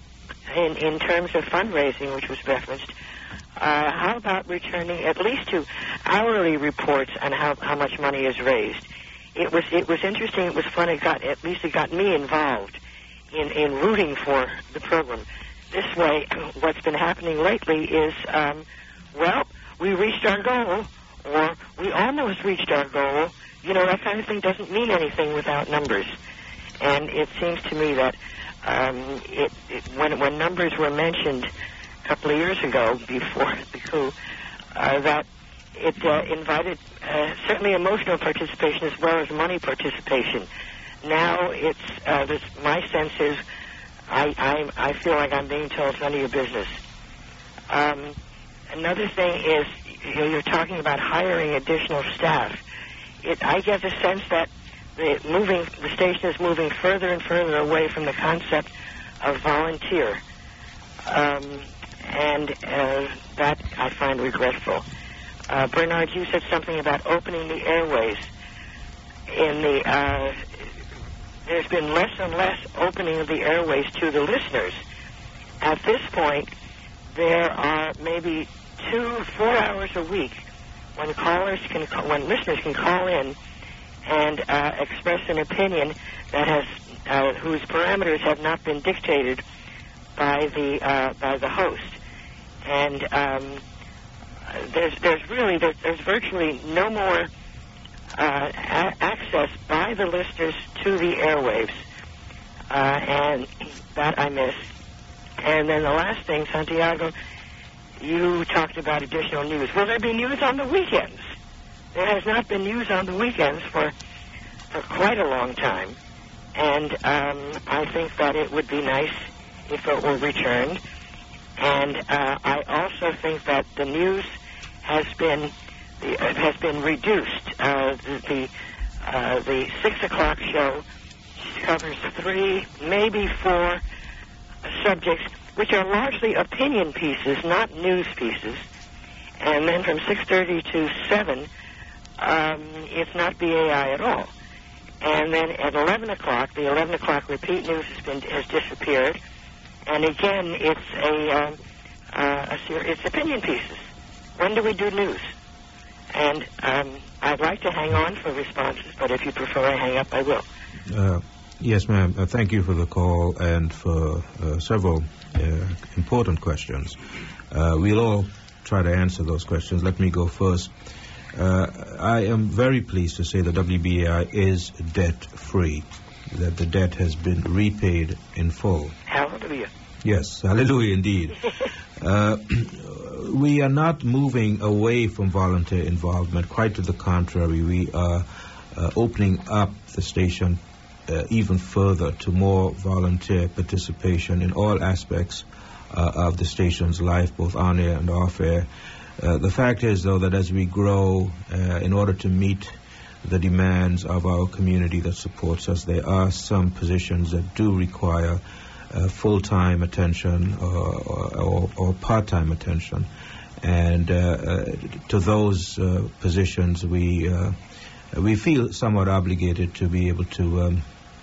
in, in terms of fundraising, which was referenced, Uh, how about returning at least to hourly reports on how, how much money is raised? It was it was interesting. It was fun. It got at least it got me involved in, in rooting for the program. This way, what's been happening lately is, um, well, we reached our goal, or we almost reached our goal. You know, that kind of thing doesn't mean anything without numbers. And it seems to me that um, it, it when when numbers were mentioned couple of years ago, before the coup, uh, that it uh, invited uh, certainly emotional participation as well as money participation. Now it's uh, this, my sense is I, I I feel like I'm being told it's none of your business. Um, another thing is you know, you're talking about hiring additional staff. It, I get the sense that the moving the station is moving further and further away from the concept of volunteer. Um, And uh, that I find regretful. Uh, Bernard, you said something about opening the airways. In the uh, there's been less and less opening of the airways to the listeners. At this point, there are maybe two, four hours a week when callers can, call, when listeners can call in and uh, express an opinion that has uh, whose parameters have not been dictated by the uh, by the host. And um, there's there's really there's, there's virtually no more uh, a- access by the listeners to the airwaves, uh, and that I miss. And then the last thing, Santiago, you talked about additional news. Will there be news on the weekends? there has not been news on the weekends for for quite a long time, and um, I think that it would be nice if it were returned. And uh, I also think that the news has been the, uh, has been reduced. Uh, the the, uh, the six o'clock show covers three, maybe four subjects, which are largely opinion pieces, not news pieces. And then from six thirty to seven, um, it's not B A I at all. And then at eleven o'clock, the eleven o'clock repeat news has been has disappeared. And again, it's a, uh, uh, a ser- it's opinion pieces. When do we do news? And um, I'd like to hang on for responses, but if you prefer I hang up, I will. Uh, yes, ma'am. Uh, thank you for the call and for uh, several uh, important questions. Uh, we'll all try to answer those questions. Let me go first. Uh, I am very pleased to say that W B A I is debt-free, that the debt has been repaid in full. Hallelujah. Yes, hallelujah indeed. uh, we are not moving away from volunteer involvement. Quite to the contrary, we are uh, opening up the station uh, even further to more volunteer participation in all aspects uh, of the station's life, both on air and off air. Uh, the fact is, though, that as we grow, uh, in order to meet the demands of our community that supports us, there are some positions that do require uh, full-time attention or, or, or part-time attention. And uh, uh, to those uh, positions, we uh, we feel somewhat obligated to be able to um,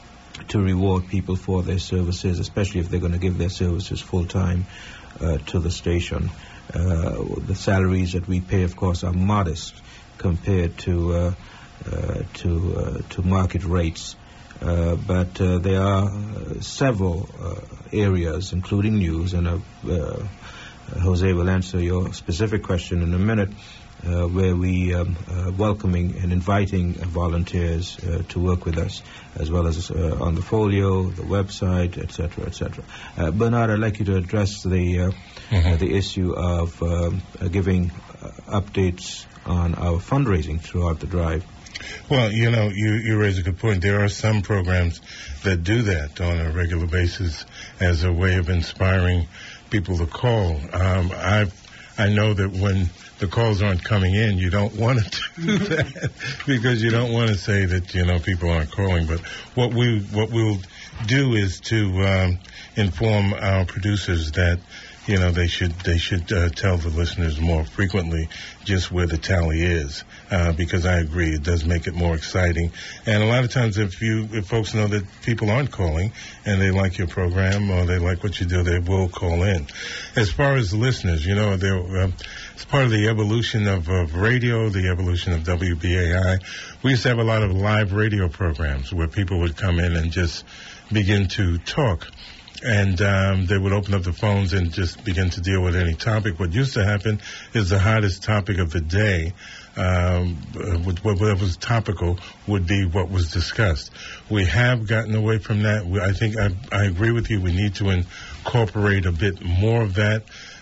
to reward people for their services, especially if they're going to give their services full-time uh, to the station. Uh, the salaries that we pay, of course, are modest compared to uh, uh, to uh, to market rates. Uh, but uh, there are uh, several uh, areas, including news, and uh, uh, Jose will answer your specific question in a minute, uh, where we um, uh, welcoming and inviting uh, volunteers uh, to work with us, as well as uh, on the folio, the website, et cetera, et cetera. Uh, Bernard, I'd like you to address the uh, mm-hmm. uh, the issue of um, uh, giving uh, updates on our fundraising throughout the drive. Well, you know, you, you raise a good point. There are some programs that do that on a regular basis as a way of inspiring people to call. Um, I I know that when the calls aren't coming in, you don't want to do that because you don't want to say that, you know, people aren't calling. But what we what we'll do is to um, inform our producers that, you know, they should they should uh, tell the listeners more frequently just where the tally is, uh, because I agree it does make it more exciting. And a lot of times, if you if folks know that people aren't calling and they like your program or they like what you do, they will call in. As far as listeners, you know, they're, uh, it's part of the evolution of, of radio, the evolution of W B A I. We used to have a lot of live radio programs where people would come in and just begin to talk. And um, they would open up the phones and just begin to deal with any topic. What used to happen is the hottest topic of the day, um, whatever was topical, would be what was discussed. We have gotten away from that. We, I think I, I agree with you. We need to incorporate a bit more of that.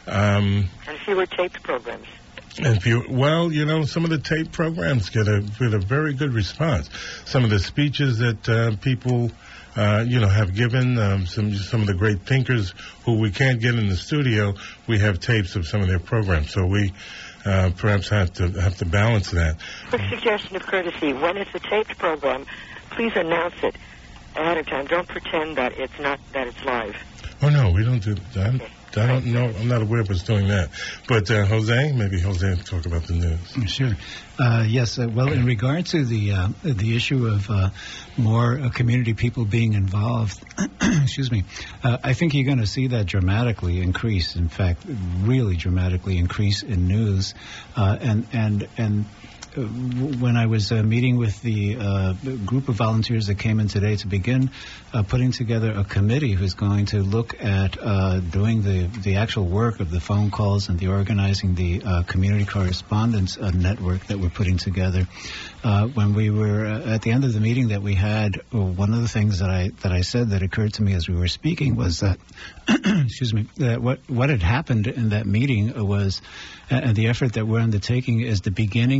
Um, and fewer taped programs. And if you, well, you know, some of the tape programs get a get a very good response. Some of the speeches that uh, people, uh, you know, have given, um, some some of the great thinkers who we can't get in the studio, we have tapes of some of their programs. So we uh, perhaps have to have to balance that. Quick suggestion of courtesy: when it's a taped program, please announce it ahead of time. Don't pretend that it's not that it's live. Oh no, we don't do that. Okay. I don't know. I'm not aware of us doing that. But uh, Jose, maybe Jose will talk about the news. Sure. Uh, yes. Uh, well, in regard to the uh, the issue of uh, more uh, community people being involved, excuse me, uh, I think you're going to see that dramatically increase. In fact, really dramatically increase in news, uh, and and and. Uh, when I was uh, meeting with the uh, group of volunteers that came in today to begin uh, putting together a committee who's going to look at uh, doing the, the actual work of the phone calls and the organizing the uh, community correspondence uh, network that we're putting together. Uh, when we were uh, at the end of the meeting that we had, uh, one of the things that I that I said that occurred to me as we were speaking was that, excuse me, that what what had happened in that meeting was, uh, and the effort that we're undertaking is the beginning of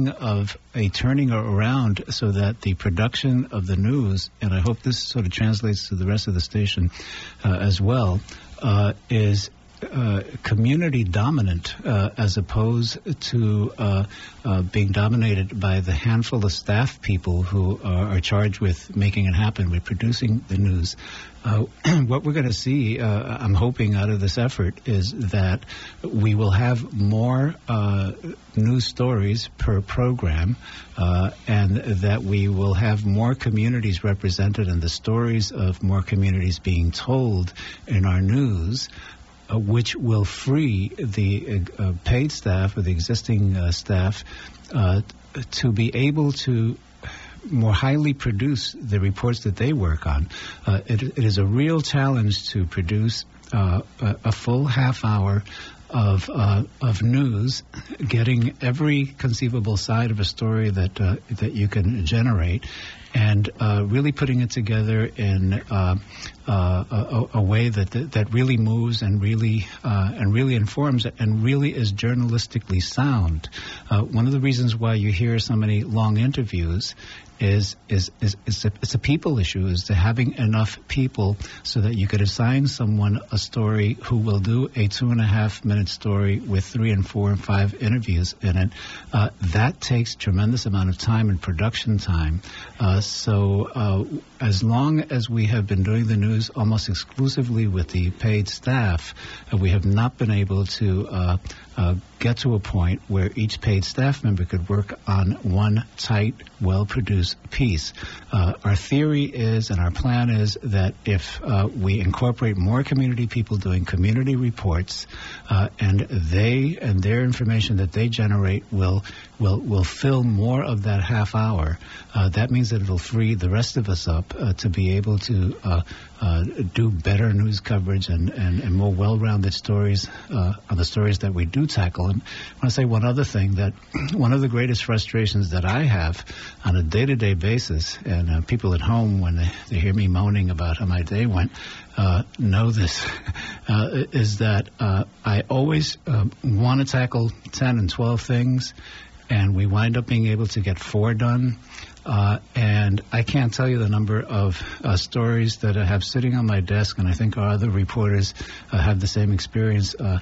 of a turning around so that the production of the news, and I hope this sort of translates to the rest of the station uh, as well, uh, is Uh, community dominant uh, as opposed to uh, uh, being dominated by the handful of staff people who are, are charged with making it happen, with producing the news. Uh, what we're going to see, uh, I'm hoping, out of this effort is that we will have more uh, news stories per program, uh, and that we will have more communities represented and the stories of more communities being told in our news, Uh, which will free the uh, uh, paid staff or the existing uh, staff uh, to be able to more highly produce the reports that they work on. Uh, it, it is a real challenge to produce uh, a, a full half hour of uh, of news, getting every conceivable side of a story that uh, that you can generate, and uh, really putting it together in uh, uh, a, a way that that really moves and really uh, and really informs and really is journalistically sound. Uh, one of the reasons why you hear so many long interviews is is is it's a, it's a people issue, is to having enough people so that you could assign someone a story who will do a two and a half minute story with three and four and five interviews in it. Uh, that takes tremendous amount of time and production time. Uh, so uh, as long as we have been doing the news almost exclusively with the paid staff, uh, we have not been able to uh, uh, get to a point where each paid staff member could work on one tight, well-produced piece. Uh, our theory is, and our plan is, that if uh, we incorporate more community people doing community reports, uh, and they and their information that they generate will will will fill more of that half hour, uh, that means that it'll free the rest of us up uh, to be able to uh, uh, do better news coverage and, and, and more well-rounded stories uh, on the stories that we do tackle. And I want to say one other thing, that one of the greatest frustrations that I have on a day-to-day basis, and uh, people at home, when they, they hear me moaning about how my day went, uh, know this, uh, is that uh, I always uh, want to tackle ten and twelve things, and we wind up being able to get four done. Uh, and I can't tell you the number of uh, stories that I have sitting on my desk, and I think our other reporters uh, have the same experience, uh,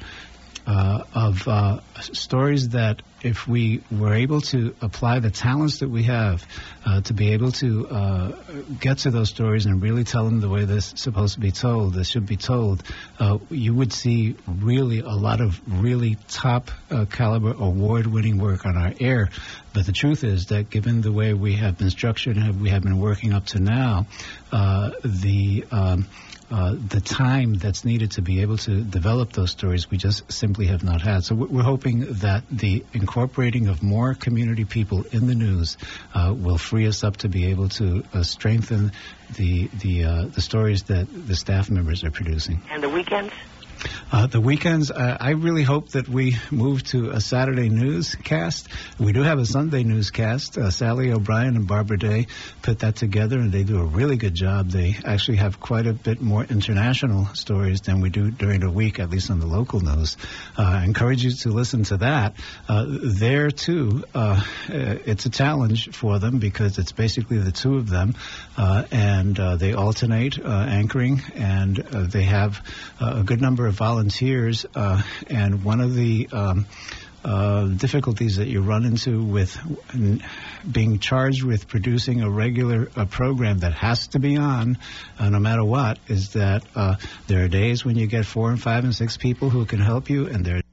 uh, of uh, stories that if we were able to apply the talents that we have uh, to be able to uh, get to those stories and really tell them the way they're supposed to be told, they should be told, uh, you would see really a lot of really top uh, caliber award-winning work on our air. But the truth is that given the way we have been structured and we have been working up to now, uh, the um, Uh, the time that's needed to be able to develop those stories, we just simply have not had. So we're hoping that the incorporating of more community people in the news uh, will free us up to be able to uh, strengthen the the uh, the stories that the staff members are producing. And the weekends? Uh, the weekends, uh, I really hope that we move to a Saturday newscast. We do have a Sunday newscast. Uh, Sally O'Brien and Barbara Day put that together, and they do a really good job. They actually have quite a bit more international stories than we do during the week, at least on the local news. Uh, I encourage you to listen to that. Uh, there, too, uh, it's a challenge for them because it's basically the two of them, uh, and uh, they alternate uh, anchoring, and uh, they have uh, a good number of volunteers, uh, and one of the um, uh, difficulties that you run into with n- being charged with producing a regular uh, program that has to be on uh, no matter what is that uh, there are days when you get four and five and six people who can help you, and there are